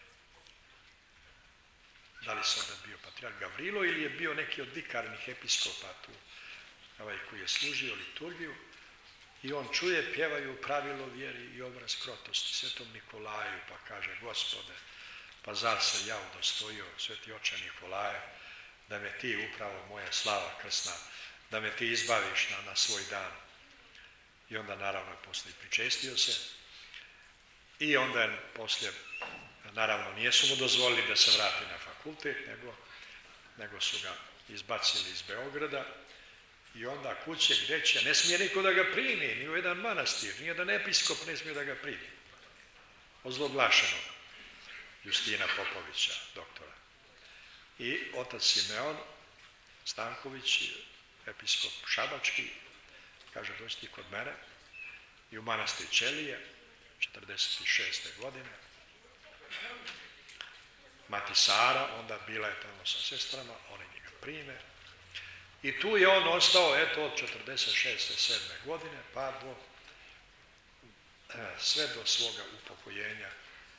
Da li se onda bio patrijarh Gavrilo ili je bio neki od vikarnih episkopa tu, koji je služio liturgiju, i on čuje, pjevaju pravilo vjeri i obraz krotosti Svetom Nikolaju, pa kaže: Gospode, pa zar se ja udostojio, Sveti oče Nikolaje, da me ti, upravo moja slava krsna, da me ti izbaviš na svoj dan. I onda naravno poslije pričestio se i onda poslije, naravno nijesu mu dozvolili da se vrati na fakultet, nego su ga izbacili iz Beograda i onda kuće gdje će, ne smije niko da ga primi, ni u jedan manastir, ni jedan episkop ne smije da ga primi. Ozloglašenog Justina Popovića, doktora. I otac Simeon Stanković, episkop šabački, kaže: dođi ti kod mene. I u manastir Ćelije, 46. godine, mati Sara, onda bila je tamo sa sestrama, oni njega prime. I tu je on ostao, eto, od 46. 7. godine, pa sve do svoga upokojenja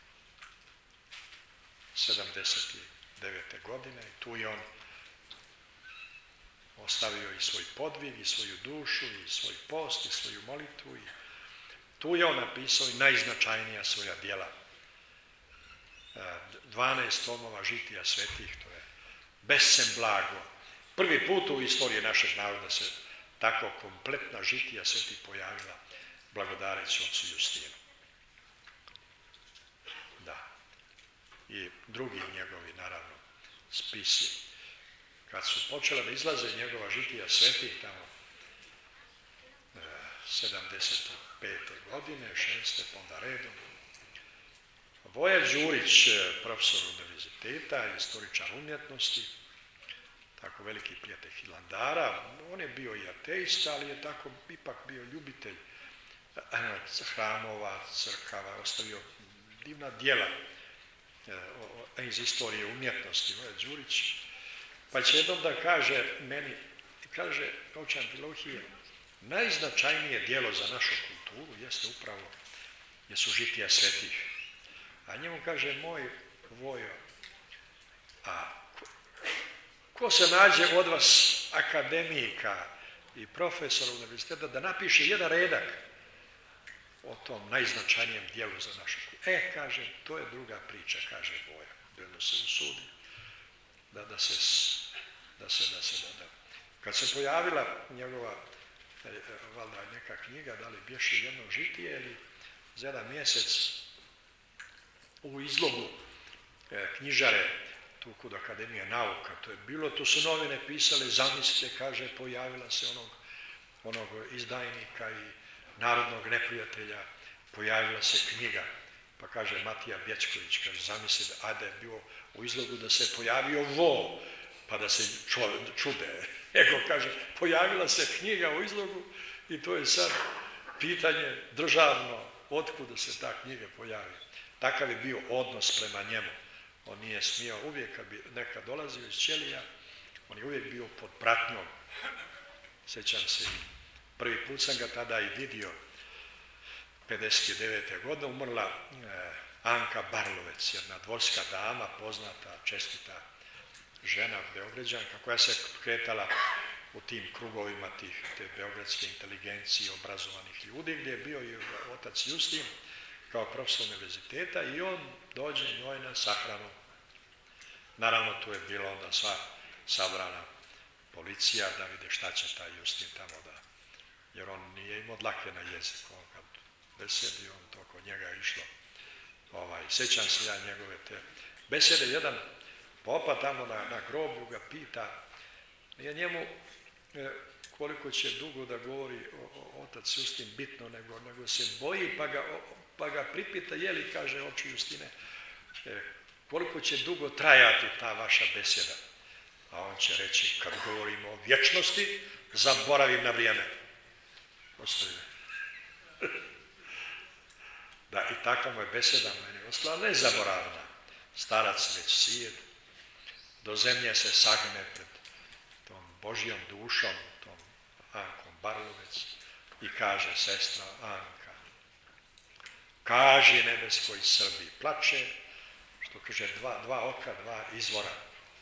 79. godine. I tu je on ostavio i svoj podvig, i svoju dušu, i svoj post, i svoju molitvu. I tu je on napisao i najznačajnija svoja djela. 12 tomova žitija svetih, to je Besem blago. Prvi put u istoriji našeg naroda se tako kompletna žitija svetih pojavila, blagodareći ocu Justinu. Da. I drugi njegovi, naravno, spisi. Kad su počela da izlaze njegova žitija svetih, tamo 75. godine, 6. pa onda redom, Voja Đurić, profesor univerziteta, istoričar umjetnosti, tako veliki prijatelj Hilandara, on je bio i ateista, ali je tako ipak bio ljubitelj hramova, crkava, ostavio divna djela iz istorije umjetnosti, Voja Đurić. Pa će jednom da kaže meni, kaže oče Amfilohije, najznačajnije djelo za našu kulturu jeste upravo, jesu žitija svetih. A njemu kaže: moj Vojo, a ko se nađe od vas akademika i profesora univerziteta da napiše jedan redak o tom najznačajnijem djelu za našu kulturu? Kaže, to je druga priča, kaže Voja, da se usudi, da se. Kad se pojavila njegova, valjda neka knjiga, da li bješe jedno žitije ili za jedan mjesec u izlogu knjižare tu kod Akademije nauka, to je bilo, tu su novine pisale, zamislite, kaže, pojavila se onog izdajnika i narodnog neprijatelja, pojavila se knjiga, pa kaže Matija Bječković, kaže, zamislite, a da je bio u izlogu da se pojavio vo, pa da se čude. Ego, kaže, pojavila se knjiga u izlogu i to je sad pitanje državno, otkud da se ta knjiga pojavi. Takav je bio odnos prema njemu. On nije smio, uvijek kad bi nekad dolazio iz Ćelija, on je uvijek bio pod pratnjom. Sjećam se, prvi put sam ga tada i vidio, 59. godine, umrla Anka Barlovec, jedna dvorska dama, poznata, čestita žena, Beograđanka, koja se kretala u tim krugovima te beogradske inteligencije, obrazovanih ljudi, gdje je bio i otac Justin kao profesor univerziteta i on dođe njoj na sahranu. Naravno, tu je bila onda sva sabrana policija da vide šta će taj Justin tamo da, jer on nije imao dlake na jeziku, on kad besedi, on to kod njega je išlo. Sjećam se ja njegove te besede, jedan popa tamo na groblju ga pita, nije njemu koliko će dugo da govori otac Justin bitno, nego se boji pa ga pripita, jeli, kaže oče Justine, koliko će dugo trajati ta vaša beseda. A on će reći, kad govorimo o vječnosti, zaboravim na vrijeme. Ostavi. Da, i takva mu je beseda meni ostala nezaboravna. Starac već sjed, do zemlje se sagne pred tom Božjom dušom, tom Ankom Barlovec, i kaže sestra Anka, kaži nebeskoj Srbiji, plače, što kaže dva oka, dva izvora.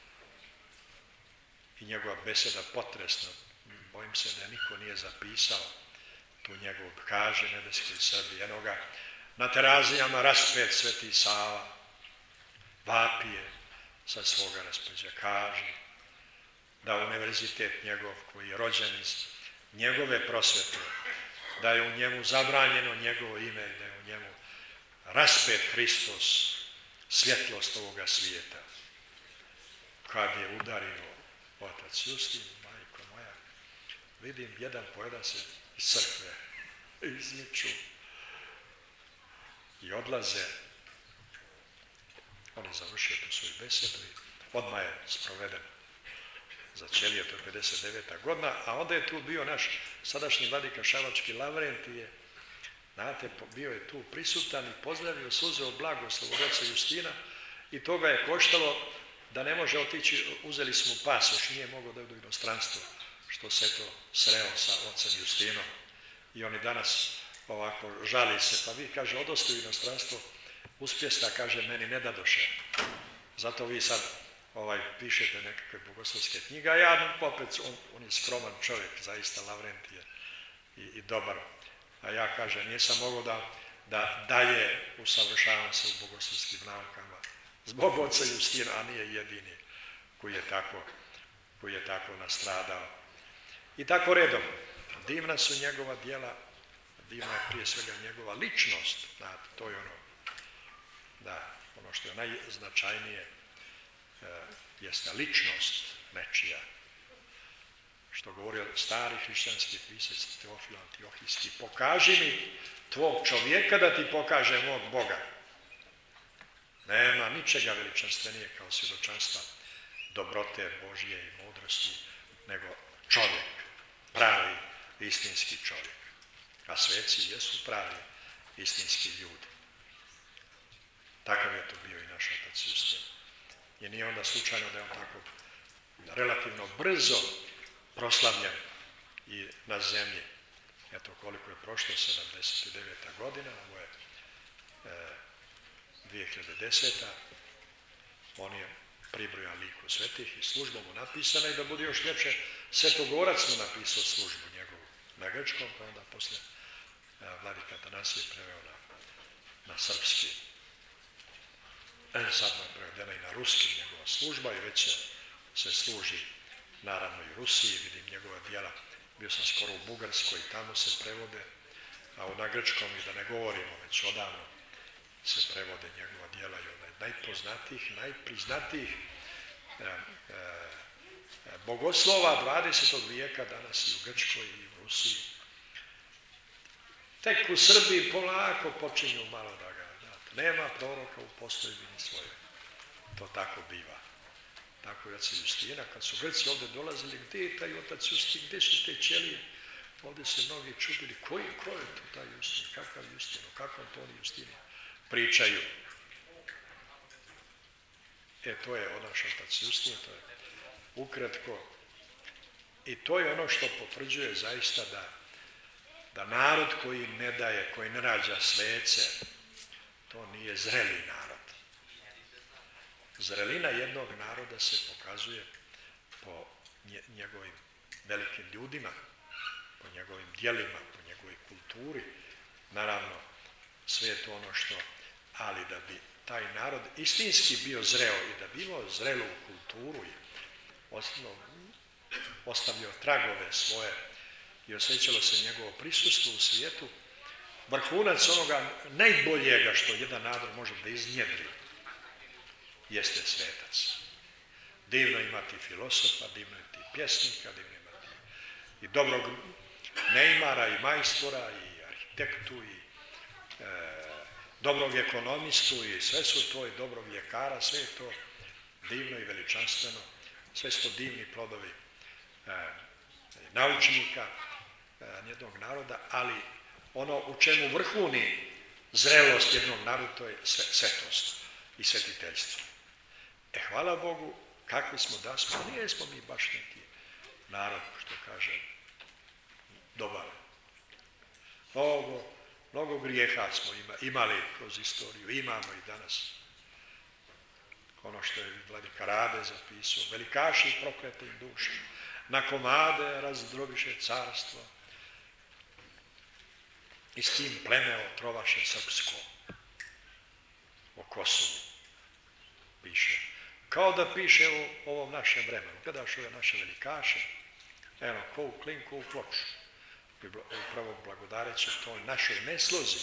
I njegova beseda potresna, bojim se da niko nije zapisao tu njegovu, kaže nebeskoj Srbiji. Jednoga na Terazijama raspet Sveti Sava, vapije sa svoga raspeđa, kaže da univerzitet njegov koji je rođen iz njegove prosvete, da je u njemu zabranjeno njegovo ime, da je u njemu raspet Hristos, svjetlost ovoga svijeta. Kad je udario otac Justin, majko moja, vidim jedan po jedan se iz crkve izmiču i odlaze. On je završio tu svoju besedu i odmah je sproveden za ćelije, to je 59. godina, a onda je tu bio naš sadašnji vladika Šabački Lavrent, znate, bio je tu prisutan i pozdravio, uzeo blagoslov od oca Justina i to ga je koštalo da ne može otići, uzeli smo pasoš, nije mogao da ode u inostranstvo, što se to sreo sa ocem Justinom. I oni danas ovako žali se, pa vi, kaže, odoste u inostranstvo, uspjesta, kaže, meni ne dadoše. Zato vi sad pišete nekakve bogoslovske knjige, a ja opet, on je skroman čovjek, zaista Lavrent je i dobar. A ja, kaže, nisam mogao da dalje usavršavam se u bogoslovskim naukama zbog oca Justina, a nije jedini koji je tako nastradao. I tako redom, divna su njegova djela, divna je prije svega njegova ličnost, znate, to je ono što je najznačajnije, jeste ličnost nečija. Što govori stari hrišćanski pisac Teofil Antiohijski, pokaži mi tvog čovjeka da ti pokaže mog Boga. Nema ničega veličanstvenije kao svjedočanstva dobrote Božje i mudrosti, nego čovjek, pravi istinski čovjek. A sveci jesu pravi istinski ljudi. Takav je to bio i naš otac Justin. I nije onda slučajno da je on tako relativno brzo proslavljen i na zemlji. Eto koliko je prošlo, 79. godina, ovo je 2010. On je pribrojan liku svetih i služba mu napisana i da bude još ljepše, Svetogorac mu napisao službu njegovu na grčkom, pa onda posle vladika Atanasije preveo na srpski. Sad mu je prevedena i na ruski njegova služba i već se služi naravno i Rusiji, vidim njegova djela. Bio sam skoro u Bugarskoj i tamo se prevode, a na grčkom i da ne govorimo, već odavno se prevode njegova djela i od najpoznatijih, najpriznatijih bogoslova 20. vijeka danas i u Grčkoj i u Rusiji. Tek u Srbiji polako počinju malo da ga dati. Nema proroka u postojbini svojoj. To tako biva. Tako i oca Justina, kad su Grci ovdje dolazili, gdje je taj otac Justin, gdje su te ćelije? Ovdje se mnogi čudili, ko je to taj Justin, kakav Justin, o kakvom to oni Justini pričaju. To je naš otac Justin, to je ukratko. I to je ono što potvrđuje zaista da narod koji ne daje, koji ne rađa svece, to nije zreli narod. Zrelina jednog naroda se pokazuje po njegovim velikim ljudima, po njegovim djelima, po njegovoj kulturi. Naravno, sve je to ono što, ali da bi taj narod istinski bio zreo i da bi imao zrelu kulturu i ostavljao tragove svoje i osjećalo se njegovo prisustvo u svijetu, vrhunac onoga najboljega što jedan narod može da iznjedri jeste svetac. Divno imati filosofa, divno imati pjesnika, divno imati i dobrog neimara i majstora i arhitektu i dobrog ekonomistu i sve su to i dobrog ljekara, sve je to divno i veličanstveno, sve su to divni plodovi naučnika jednog naroda, ali ono u čemu vrhuni zrelost jednog naroda, to je svetost i svetiteljstvo. Hvala Bogu, kakvi smo da smo, nijesmo mi baš neki narod, što kaže, dobar. Mnogo grijeha smo imali kroz istoriju, imamo i danas. Ono što je vladika Rade zapisao, velikaši prokletih duša, na komade razdrobiše carstvo i s tim pleme otrovaše srpsko. O Kosovu piše. Kao da piše o ovom našem vremenu. Gledaš ove naše velikaše, eno, ko u klinku, u ploču. Upravo blagodareći toj našoj neslozi,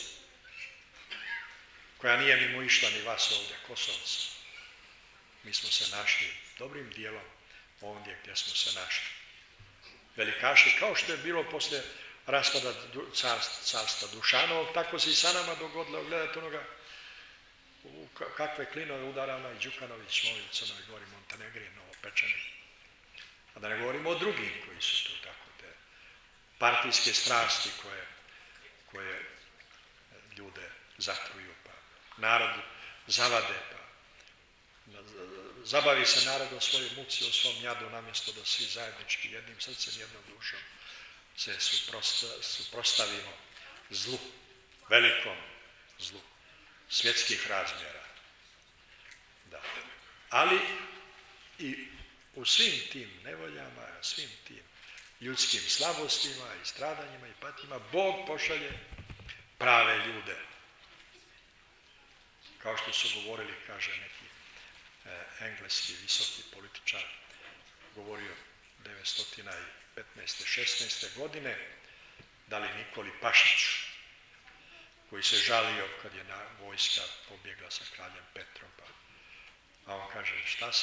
koja nije mimo išla ni vas ovdje, Kosovci. Mi smo se našli dobrim dijelom ovdje gdje smo se našli. Velikaši, kao što je bilo poslije raspada carstva Dušanovog, tako se i sa nama dogodilo. Gledajte onoga kakve klinove udarama i Đukanović moj u Crnoj Gori, Montenegri, novopečeni. A da ne govorimo o drugim koji su tu tako, te partijske strasti koje ljude zatruju, pa narod zavade, pa zabavi se narod o svojoj muci, o svom jadu, namjesto da svi zajednički jednim srcem, jednom dušom se suprotstavimo zlu, velikom zlu, svjetskih razmjera. Da. Ali i u svim tim nevoljama, svim tim ljudskim slabostima i stradanjima i patnjima, Bog pošalje prave ljude. Kao što su govorili, kaže neki engleski visoki političar, govorio 1915. 16. godine, da li Nikoli Pašiću, koji se žalio kad je vojska pobjegla sa kraljem Petrom. A on kaže,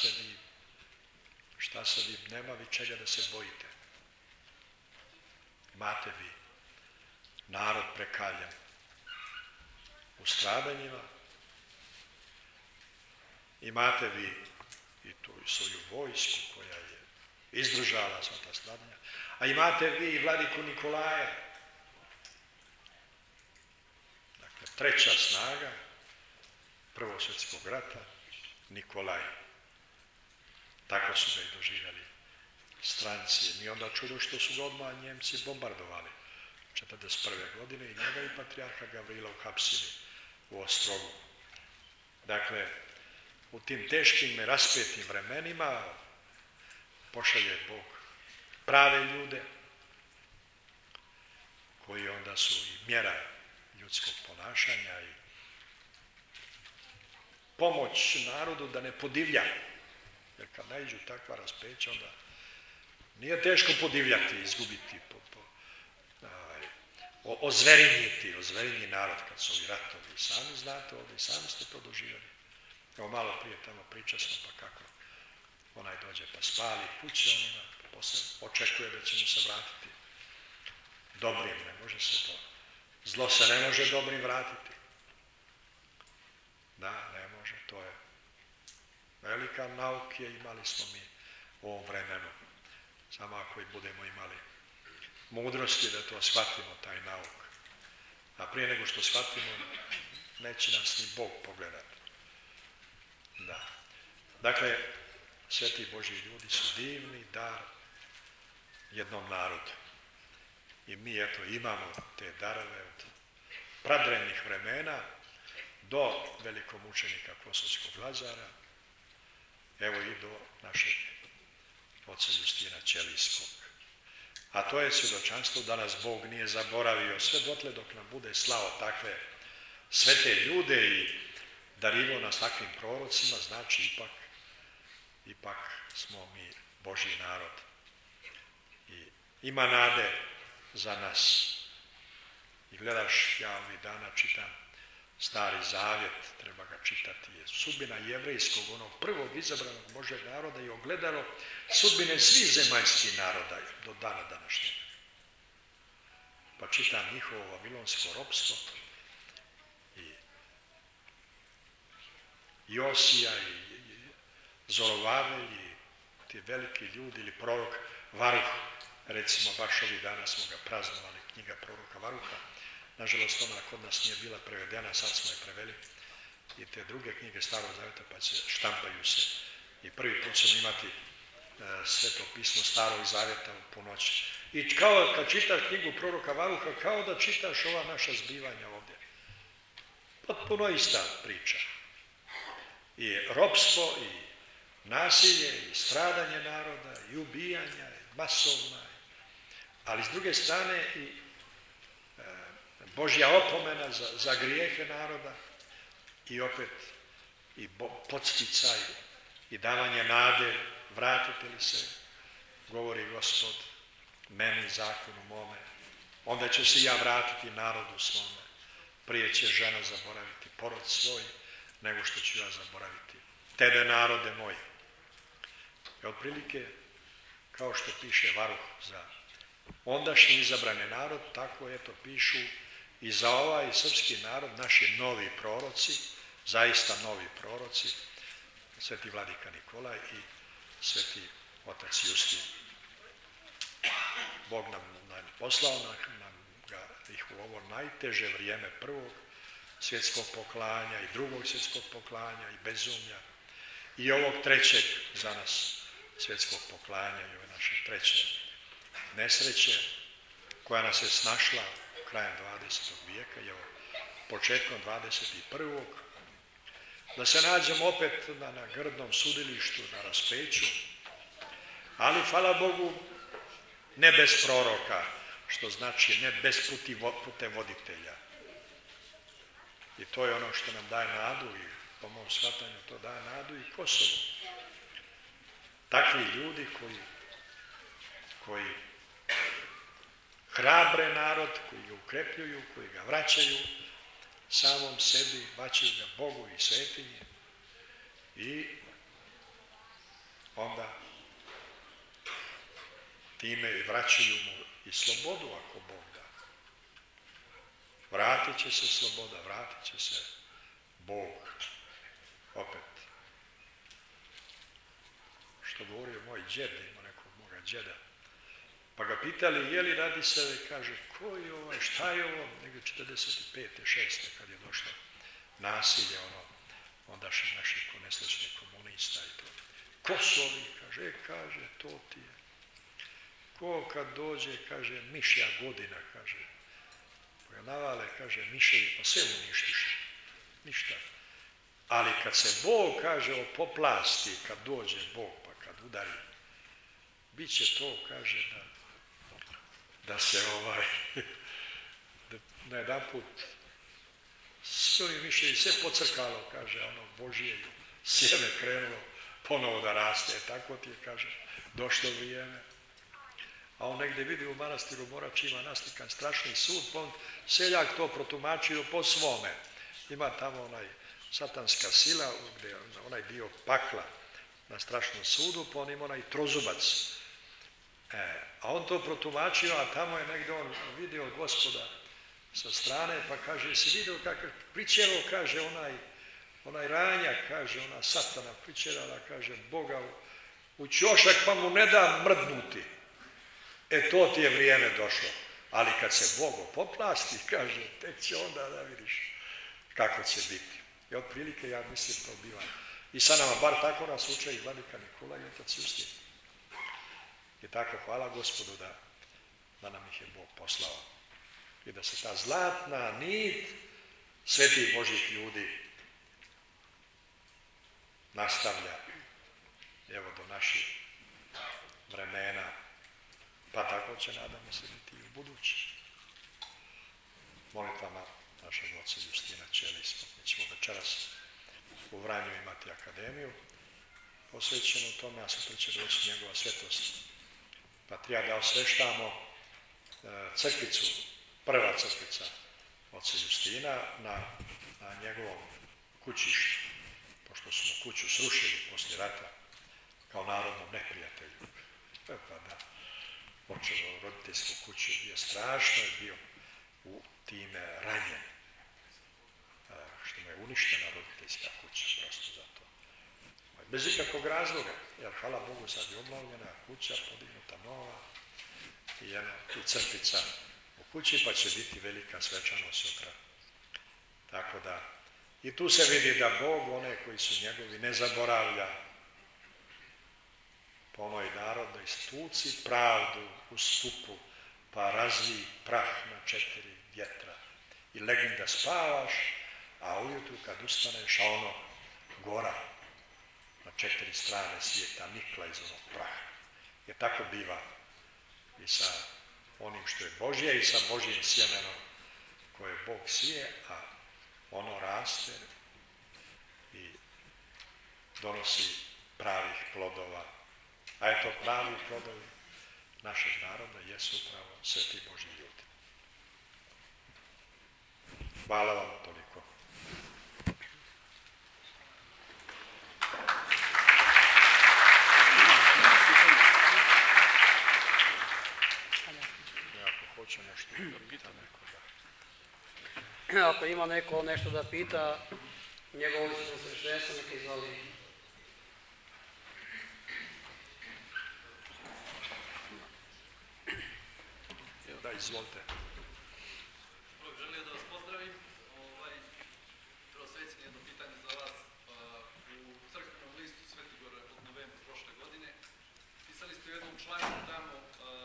šta se vi, nema vi čega da se bojite. Imate vi narod prekaljen u stradanjima, imate vi i tu svoju vojsku koja je izdržala sva ta stradanja, a imate vi i vladiku Nikolaja. Dakle, treća snaga Prvog svjetskog rata, Nikolaj. Tako su ga i doživjeli stranci. Nije onda čudo što su ga odmah Njemci bombardovali 1941. godine i njega i patrijarha Gavrila uhapsili u Ostrogu. Dakle, u tim teškim i raspetim vremenima pošalje Bog prave ljude koji onda su i mjera ljudskog ponašanja i pomoć narodu da ne podivlja. Jer kad naiđu takva raspeća, onda nije teško podivljati, izgubiti, ozverinji narod kad su ovi ratovi. Sami znate ovdje, sami ste to doživjeli. Evo malo prije tamo priča smo pa kako onaj dođe pa spali kuće onima, poslije očekuje da će mu se vratiti dobrim, ne može se to. Zlo se ne može dobrim vratiti. Da, ne može, to je velika nauka, imali smo mi u ovom vremenu. Samo ako i budemo imali mudrosti da to shvatimo, taj nauk. A prije nego što shvatimo, neće nas ni Bog pogledati. Da. Dakle, sveti Božji ljudi su divni dar jednom narodu. I mi, eto, imamo te darove od pradrevnih vremena do velikomučenika Kosovskog Lazara, evo i do našeg oca Justina Ćelijskog. A to je svjedočanstvo da nas Bog nije zaboravio sve dotle dok nam bude slao takve svete ljude i darivao nas takvim prorocima, znači ipak smo mi Božji narod. I ima nade za nas. I gledaš, ja ovih dana čitam Stari Zavjet, treba ga čitati, je sudbina jevrejskog, onog prvog izabranog Božjeg naroda i ogledalo sudbine svih zemaljskih naroda do dana današnjeg. Pa čitam njihovo vavilonsko ropstvo i Josija i Zorovavelj i ti veliki ljudi ili prorok Varuh, recimo baš ovih dana smo ga praznovali, knjiga proroka Varuha. Nažalost, ona kod nas nije bila prevedena, sad smo je preveli. I te druge knjige Starog Zavjeta pa se štampaju se. I prvi put ćemo imati Sveto pismo Starog Zavjeta u punoći. I kao kad čitaš knjigu proroka Varuha, kao da čitaš ova naša zbivanja ovdje. Potpuno ista priča. I ropstvo, i nasilje, i stradanje naroda, i ubijanja, i masovna. Ali s druge strane i Božja opomena za grijehe naroda i opet i podsticaj i davanje nade, vratite li se, govori Gospod, meni zakonu mome, onda će se ja vratiti narodu svome. Prije će žena zaboraviti porod svoj, nego što ću ja zaboraviti tebe, narode moj. I otprilike, kao što piše Varuh za ondašnji izabrani narod, tako eto pišu i za ovaj srpski narod naši novi proroci, zaista novi proroci, sveti vladika Nikolaj i sveti otac Justin. Bog nam poslao nam ga ih u ovo najteže vrijeme prvog svjetskog poklanja i drugog svjetskog poklanja i bezumlja i ovog trećeg za nas svjetskog poklanja i ove naše treće nesreće koja nas je snašla krajem 20. vijeka i evo početkom 21. Da se nađemo opet na grdnom sudilištu, na raspeću, ali hvala Bogu ne bez proroka, što znači ne bez putevoditelja. I to je ono što nam daje nadu i po mom shvatanju to daje nadu i Kosovo. Takvi ljudi koji hrabre narod, koji ga ukrepljuju, koji ga vraćaju samom sebi, vraćaju ga Bogu i svetinji i onda time vraćaju mu i slobodu ako Bog da. Vratit će se sloboda, vratit će se Bog. Opet. Što govorio moj djed, ima nekog moga djeda. Pa ga pitali je li radi se i kaže ko je ovo, šta je ovo, negdje 45. 6. kad je došlo nasilje ondašnjih naših nesrećnih komunista i to. Ko su ovi, kaže, to ti je. Ko kad dođe, kaže, mišja godina, kaže. Pa ga navale, kaže, miševi, pa sve uništiš. Ništa. Ali kad se Bog, kaže, opoplasti, kad dođe Bog, pa kad udari, bit će to, kaže, da se da na jedan put sve ovi miševi, sve pocrkalo, kaže, ono Božije sjeme krenulo ponovo da raste. Tako ti je, kaže, došlo vrijeme. A on negdje vidi u manastiru Morač ima naslikan strašni sud, pa on seljak to protumačio po svome. Ima tamo onaj satanska sila, gdje onaj dio pakla na strašnom sudu, pa on ima onaj trozubac. A on to protumačio, a tamo je negdje on vidio Gospoda sa strane, pa kaže, si vidio kako pričero, kaže, onaj ranjak, kaže, ona satana pričerala, kaže, Boga u ćošak, pa mu ne da mrdnuti. To ti je vrijeme došlo. Ali kad se Bog opoplasti, kaže, tek će onda da vidiš kako će biti. I otprilike, ja mislim, to biva. I sad nama, bar tako nas uče i vladika Nikolaj i otac Justin. I tako, hvala Gospodu da nam ih je Bog poslao. I da se ta zlatna nit svetih Božjih ljudi nastavlja, evo, do naših vremena. Pa tako će, nadamo se, biti i u budući. Molitvama našeg oca Justina Ćelijskog. Mi ćemo večeras u Vranju imati akademiju posvećenu tome, a sutra će doći njegova svetost. Patrija da osveštamo crkvicu, prva crkvica oca Justina na njegovom kućištu, pošto smo kuću srušili poslije rata kao narodnom neprijatelju. Pa da, počeo roditeljsku kuću, bio strašno, je bio u time ranjen, što mu je uništena roditeljska kuća, prosto zato. Bez ikakvog razloga, jer hvala Bogu sad je obnovljena kuća, podignuta nova i jedna crkvica u kući, pa će biti velika svečanost sutra. Tako da, i tu se vidi da Bog, one koji su njegovi, ne zaboravlja. po onoj narodnoj stuci pravdu u stupu, pa razlij prah na 4 vjetra i legni da spavaš, a ujutru kad ustaneš, a ono gora na 4 strane svijeta nikla iz onog praha. Jer tako biva i sa onim što je Božje i sa Božjim sjemenom koje Bog sije, a ono raste i donosi pravih plodova. A eto, pravi plodovi našeg naroda jesu upravo sveti Božji ljudi. Hvala vam toliko. Ako hoće nešto da pita nekoga. Ako ima neko nešto da pita, njegovo visoko sveštenstvo neka izvoli. Da, izvolite. Želio da vas pozdravim. Prvo svećenje, jedno pitanje za vas. U crkvenom listu Svetigora od novembra prošle godine pisali ste u jednom članku tamo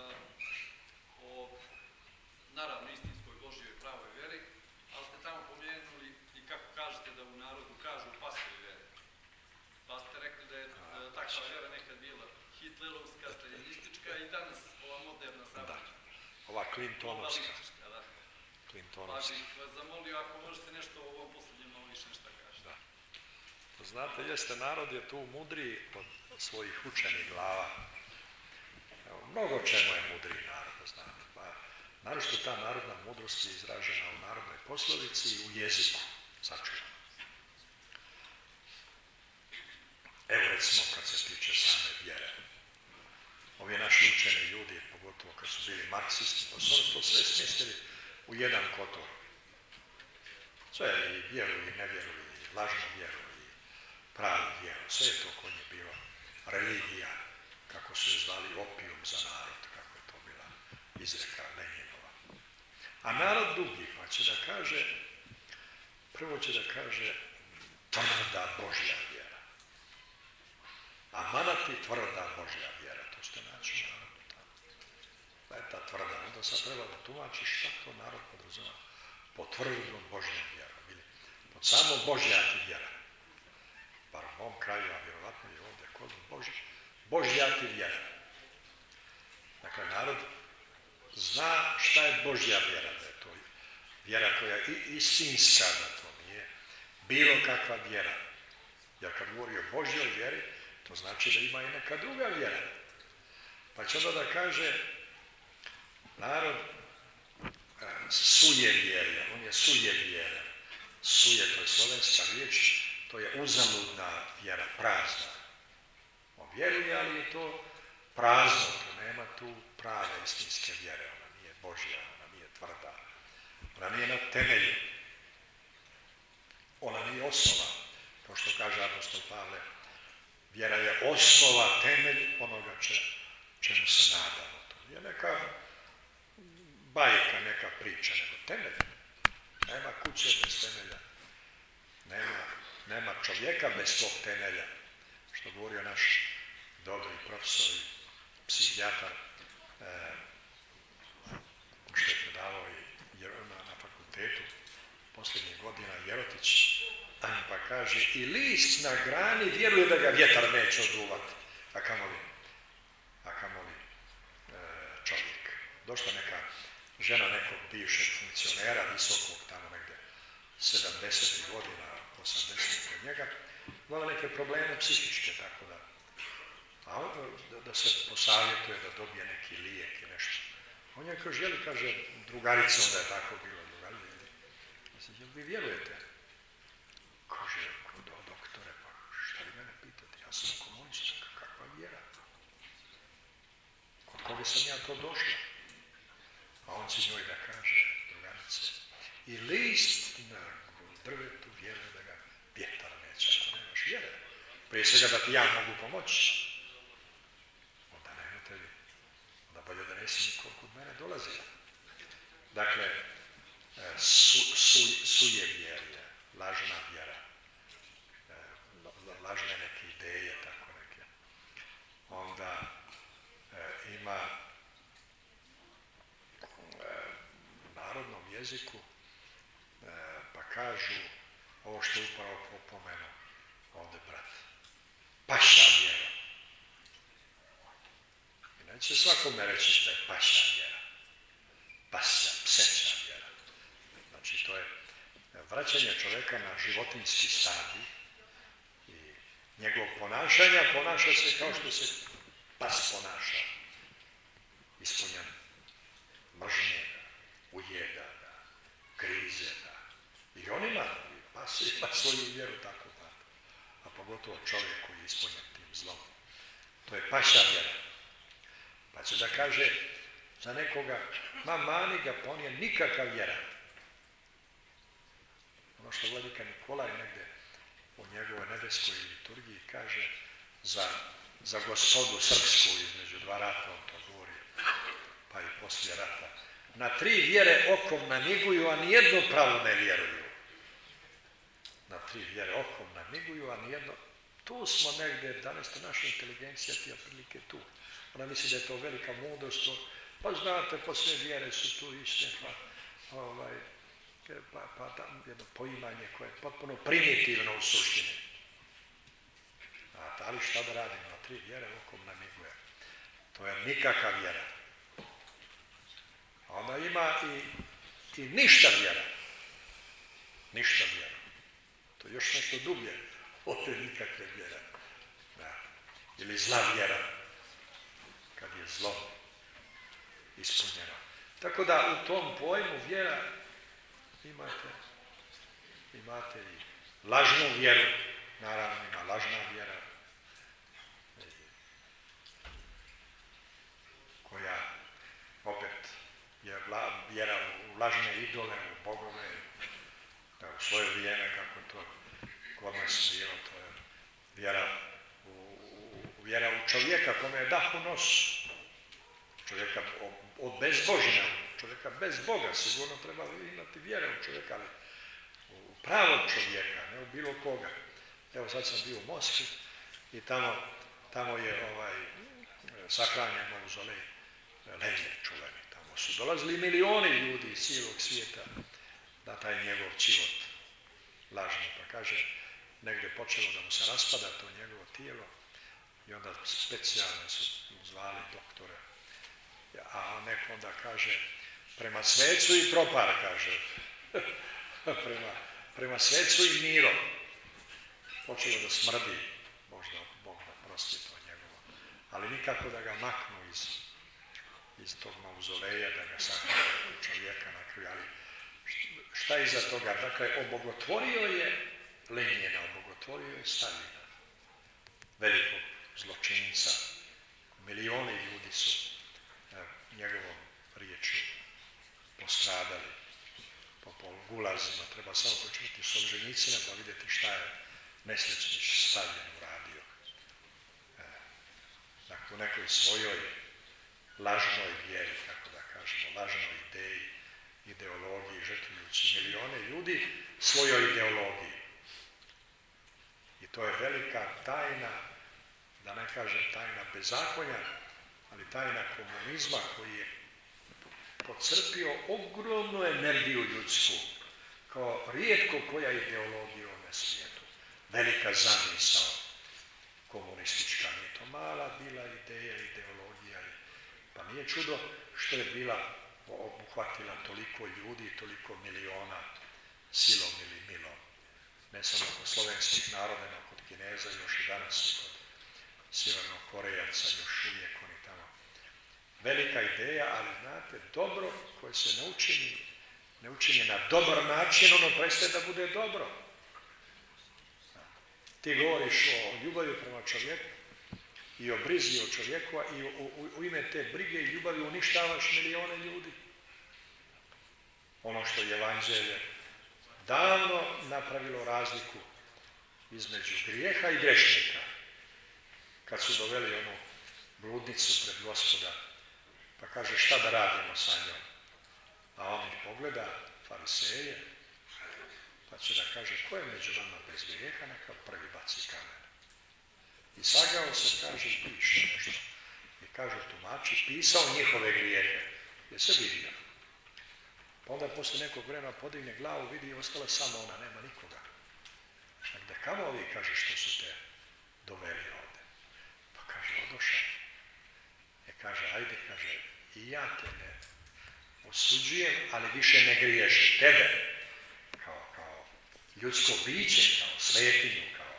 o naravno istinskoj Božjoj pravoj veri, ali ste tamo pomenuli i kako kažete da u narodu kažu pasovoj veri. Pa ste rekli da je takva vera nekad bila hitlerovska, staljinistička i danas ova moderna savremena. Ova Clintonovska. Da. Clintonovska. Pa bih vas zamolio ako možete nešto o ovom posljednjem malo više nešto kažete. Da. Znate, jeste, narod je tu mudriji od svojih učenih glava. Evo, mnogo čemu je mudriji narod, znate. Pa, naročito ta narodna mudrost je izražena u narodnoj poslovici i u jeziku. Sačuvamo. Evo recimo kad se tiče same vjere. Ovi naši učeni ljudi, pogotovo kad su bili marksisti, pa su oni to sve smjestili u jedan kotor. Sve i vjeru i nevjeru i lažnu vjeru i pravu vjeru. Sve je to kod njih bilo religija, kako su je zvali opijum za narod, kako je to bila izreka Lenjinova. A narod drugi pa će da kaže, prvo će da kaže tvrda Božja vjera. A manati tvrda Božja vjera, to ste naći narodu tamo. Da je ta tvrda, onda sad treba da tumačiš šta to narod podrazumeva pod tvrdom Božjom vjerom. Ili pod samo Božja ti vjera. Bar u mom kraju, a vjerovatno je ovdje kod Božja ti vjera. Dakle, narod zna šta je Božja vjera, da je to vjera koja je istinska, da to nije bilo kakva vjera. Jer kad govori o Božjoj vjeri, to znači da ima i neka druga vjera. Pa će onda da kaže narod suje vjerja, on je suje vjera. Suje, to je slovenska riječ, to je uzaludna vjera, prazna. On vjeruje, ali je to prazno, to nema tu prave istinske vjere, ona nije Božja, ona nije tvrda, ona nije na temelju, ona nije osnova, kao što kaže apostol Pavle, vjera je osnova, temelj onoga čemu se nadamo. To je neka bajka, neka priča, nego temelj. Nema kuće bez temelja. Nema čovjeka bez tog temelja. Što govorio naš dobri profesor i psihijatar, što je predavao i na fakultetu posljednjih godina, Jerotić, pa kaže, i list na grani vjeruje da ga vjetar neće oduvati, a kamoli čovjek. Došla neka žena nekog bivšeg funkcionera, visokog tamo negdje 70. godina, 80. kod njega, imala neke probleme psihičke, tako da, da se posavjetuje da dobije neki lijek i nešto. On je kaže, jeli, kaže, drugaricom da je tako bilo, jel vi vjerujete? Kaže, doktore, pa šta li mene pitati? Ja sam komunista, kakva vjera? Kod koga sam ja to došla? A on će njoj da kaže, drugarice, i list na drvetu vjeruje da ga vjetar neće, ako nemaš vjere. Prije svega da ti ja mogu pomoći. Onda nemate vi. Onda bolje da nisi niko kod mene dolazi. Dakle, suje vjerje, lažna vjera, lažne neke ideje, tako neke. Onda kažu ovo što upravo popomenu ovdje, brat. Paša vjera. I neće svakome reći da je paša vjera. Pasja, pseća vjera. Znači, to je vraćanje čovjeka na životinjski stadij i njegovog ponaša se kao što se pas ponaša. Ispunjen mržnje, ujeda, krize. I on ima, pas ima svoju vjeru tako, a pogotovo čovjek koji je ispunjen tim zlom. To je paša vjera. Pa će da kaže za nekoga, ma mani ga, pa on je nikakav vjera. Ono što vladika Nikolaj negdje u njegovoj nebeskoj liturgiji kaže za gospodu srpsku između dva rata, on to govori, pa i poslije rata. Na 3 vjere okom namiguju, a nijedno pravo ne vjeruju. Na 3 vjere okom namiguju, a nijedno. Tu smo negdje, danas je naša inteligencija tija prilike tu. Ona misli da je to velika mudrost, pa znate, pa sve vjere su tu iste, pa tam jedno poimanje koje je potpuno primitivno u suštini. Ali šta da radimo? Na 3 vjere okom namiguje. To je nikakva vjera. A onda ima i ništa vjera. Ništa vjera. To je još nešto dublje od te nikakve vjera. Da. Ili zla vjera. Kad je zlo ispunjeno. Tako da u tom pojmu vjera imate i lažnu vjeru. Naravno ima lažna vjera. Koja opet je vjera u lažne idole, u bogove, u svoje vrijeme, kako to kod nas bilo, to je vjera u čovjeka kome je dah u nos. Čovjeka od bezbožina, čovjeka bez Boga, sigurno treba imati vjera u čovjeka, ali u pravog čovjeka, ne u bilo koga. Evo sad sam bio u Moskvi i tamo je sahranjen mauzolej Lenina čuveni. Tamo su dolazili milioni ljudi iz cijelog svijeta na taj njegov život lažni. Pa kaže, negdje počelo da mu se raspada to njegovo tijelo i onda specijalno su zvali doktore. A neko onda kaže, prema svecu i propar, kaže. prema svecu i mirom. Počelo da smrdi, možda Bog da prosti to njegovo. Ali nikako da ga maknu iz tog mauzoleja, da ga sahrane čovjeka na kraju. Ali šta je iza toga? Dakle, obogotvorio je Lenina, obogotvorio je Staljina, velikog zločinca. Milioni ljudi su njegovom riječju postradali po gulazima. Treba samo počuti Solženjicina pa vidjeti šta je nesrećni Staljin uradio. Dakle, u nekoj svojoj lažnoj vjeri, kako da kažemo, lažnoj ideji, ideologiji, žrtvujući milione ljudi svojoj ideologiji. I to je velika tajna, da ne kažem tajna bezakonja, ali tajna komunizma koji je pocrpio ogromnu energiju ljudsku, kao rijetko koja ideologija u ovome svijetu. Velika zamisao komunistička, nije to mala bila ideja, ideologija, pa nije čudo što je bila obuhvatila toliko ljudi, toliko miliona silom ili milom. Ne samo kod slovenskih naroda, no kod Kineza, još i danas i kod Sjevernog Korejaca, još uvijek oni tamo. Velika ideja, ali znate, dobro koje se ne učini na dobar način, ono prestaje da bude dobro. Ti govoriš o ljubavi prema čovjeku i o brizi o čovjeku i u ime te brige i ljubavi uništavaš milione ljudi. Ono što je Evanđelje davno napravilo razliku između grijeha i grešnika. Kad su doveli onu bludnicu pred Gospoda, pa kaže šta da radimo sa njom? A on ih pogleda, fariseje, pa će da kaže ko je među vama bez grijeha, neka prvi baci kamen. I sagao se, kaže, piše nešto. I kaže tumači, pisao njihove grijehe. Je se vidio. Pa onda poslije nekog vremena podigne glavu, vidi i ostala samo ona, nema nikoga. Da kamo ovi, kaže, što su te doveli ovdje? Pa kaže, odošao. Kaže, ajde, kaže, i ja te ne osuđujem, ali više ne griješim. Tebe, kao ljudsko biće, kao svetinju, kao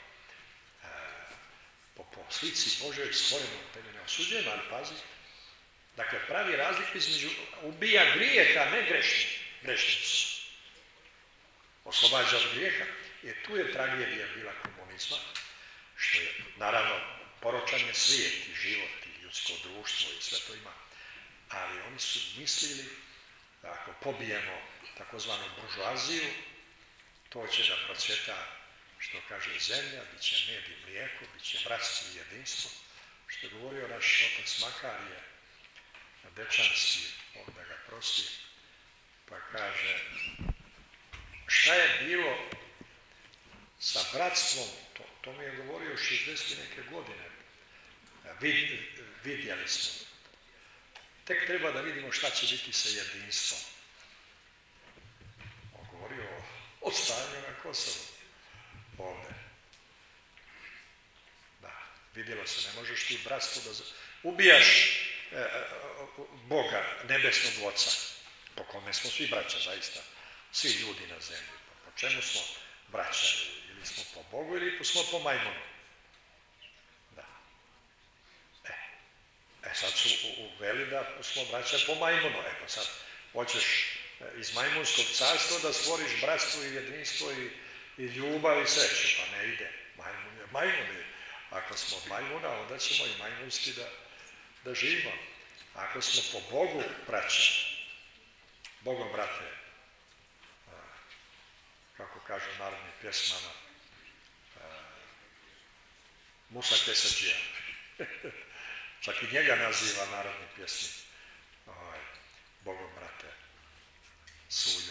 po slici Božoj stvorenu, tebe ne osuđujem, ali pazi. Dakle, pravi razliku između ubija grijeha, ne grešnicu. Oslobađa od grijeha. Jer tu je tragedija bila komunizma, što je, naravno, poročan je svijet i život i ljudsko društvo i sve to ima. Ali oni su mislili da ako pobijemo takozvanu buržoaziju, to će da procvjeta, što kaže, zemlja, bit će med i mlijeko, bit će bratstvo i jedinstvo. Što je govorio naš otac Makarije, Dečanski, Bog da ga prosti, pa kaže, šta je bilo sa bratstvom, to mi je govorio 60 neke godine, vidjeli smo. Tek treba da vidimo šta će biti sa jedinstvom. On govorio o stanju na Kosovu. Ovdje. Da, vidjelo se, ne možeš ti bratstvo da ubijaš Boga, nebesnog Oca, po kome smo svi braća, zaista, svi ljudi na zemlji. Po čemu smo braća? Ili smo po Bogu ili smo po majmunu? Da. Sad su uveli da smo braća po majmunu. Pa sad hoćeš iz majmunskog carstva da stvoriš bratstvo i jedinstvo i ljubav i sreću. Pa ne ide. Majmun je majmun. Ako smo od majmuna, onda ćemo i majmunski da živimo. Ako smo po Bogu braća, Bogom brate, kako kažu narodni pjesmama, Musa Kesađija. Čak i njega naziva narodni pjesnik Bogom brate Suljo.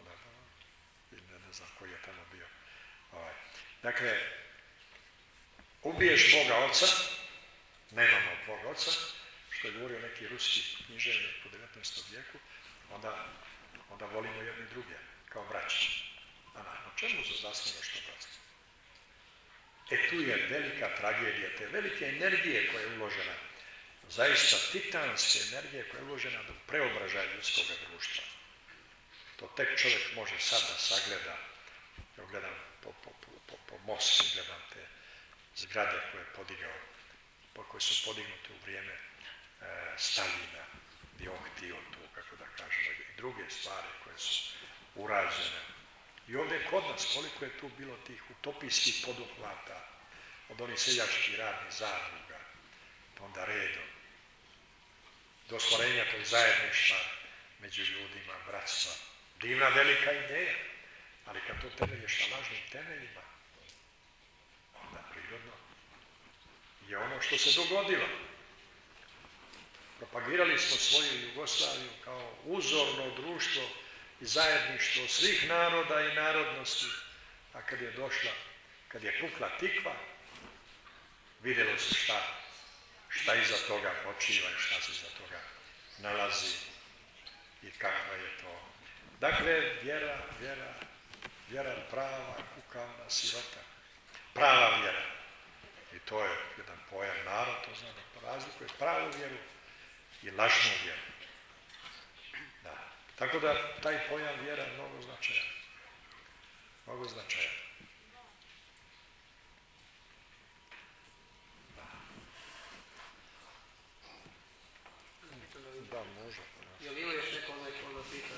Ne znam koji je tamo bio. Dakle, ubiješ Boga Oca, nemamo Boga Oca, što je govorio neki ruski književnik u 19. vijeku, onda volimo jedni druge, kao braći. Na čemu se zasniva što bratstvo? Tu je velika tragedija, te velike energije koja je uložena, zaista titanske energije koja je uložena u preobražaj ljudskog društva. To tek čovjek može sad da sagleda. Ja gledam po Moskvi, gledam te zgrade koje su podignute u vrijeme Staljina, gdje on htio tu, kako da kažemo, i druge stvari koje su urađene. I ovdje kod nas, koliko je tu bilo tih utopijskih poduhvata, od onih seljačkih radnih zadruga, pa onda redom, do stvorenja tog zajedništva među ljudima, bratstva. Divna, velika ideja, ali kad to temelješ na lažnim temeljima, onda prirodno je ono što se dogodilo. Propagirali smo svoju Jugoslaviju kao uzorno društvo i zajedništvo svih naroda i narodnosti, a kad je pukla tikva, vidjelo se šta iza toga počiva i šta se iza toga nalazi i kakva je to. Dakle, vjera prava, kukavna, sirota. Prava vjera. I to je jedan pojam, narod, to zna da razlikuje pravu vjeru i lažnu vjeru. Da. Tako da taj pojam vjera je mnogo značajan. Mnogo značajan. Da, može. Je li još neko da pita?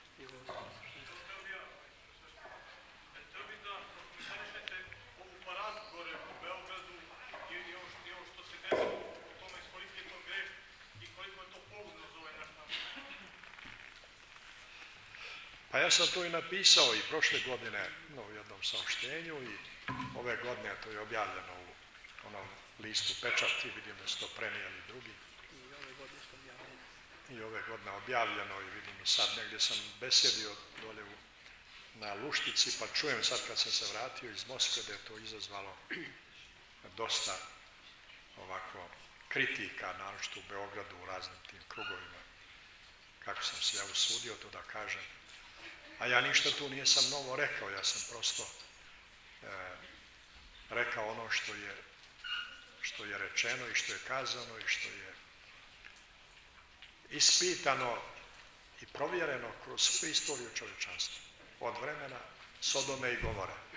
Htio bih da komentarišete ovu paradu gore u Beogradu i ovo što se desilo u tome koliki je to greh i koliko je to pogubno za ovaj naš narod. Pa ja sam to i napisao i prošle godine u jednom saopštenju i ove godine to je objavljeno u onom listu Pečati, vidim da su to prenijeli drugi. I ove godine objavljeno i vidim i sad negdje sam besjedio dolje na Luštici, pa čujem sad kad sam se vratio iz Moskve da je to izazvalo dosta ovako kritika, naročito u Beogradu, u raznim tim krugovima. Kako sam se ja usudio to da kažem, A ja ništa tu nisam novo rekao, ja sam prosto rekao ono što je rečeno i što je kazano i što je ispitano i provjereno kroz svu istoriju čovječanstva, od vremena Sodome i Gomore.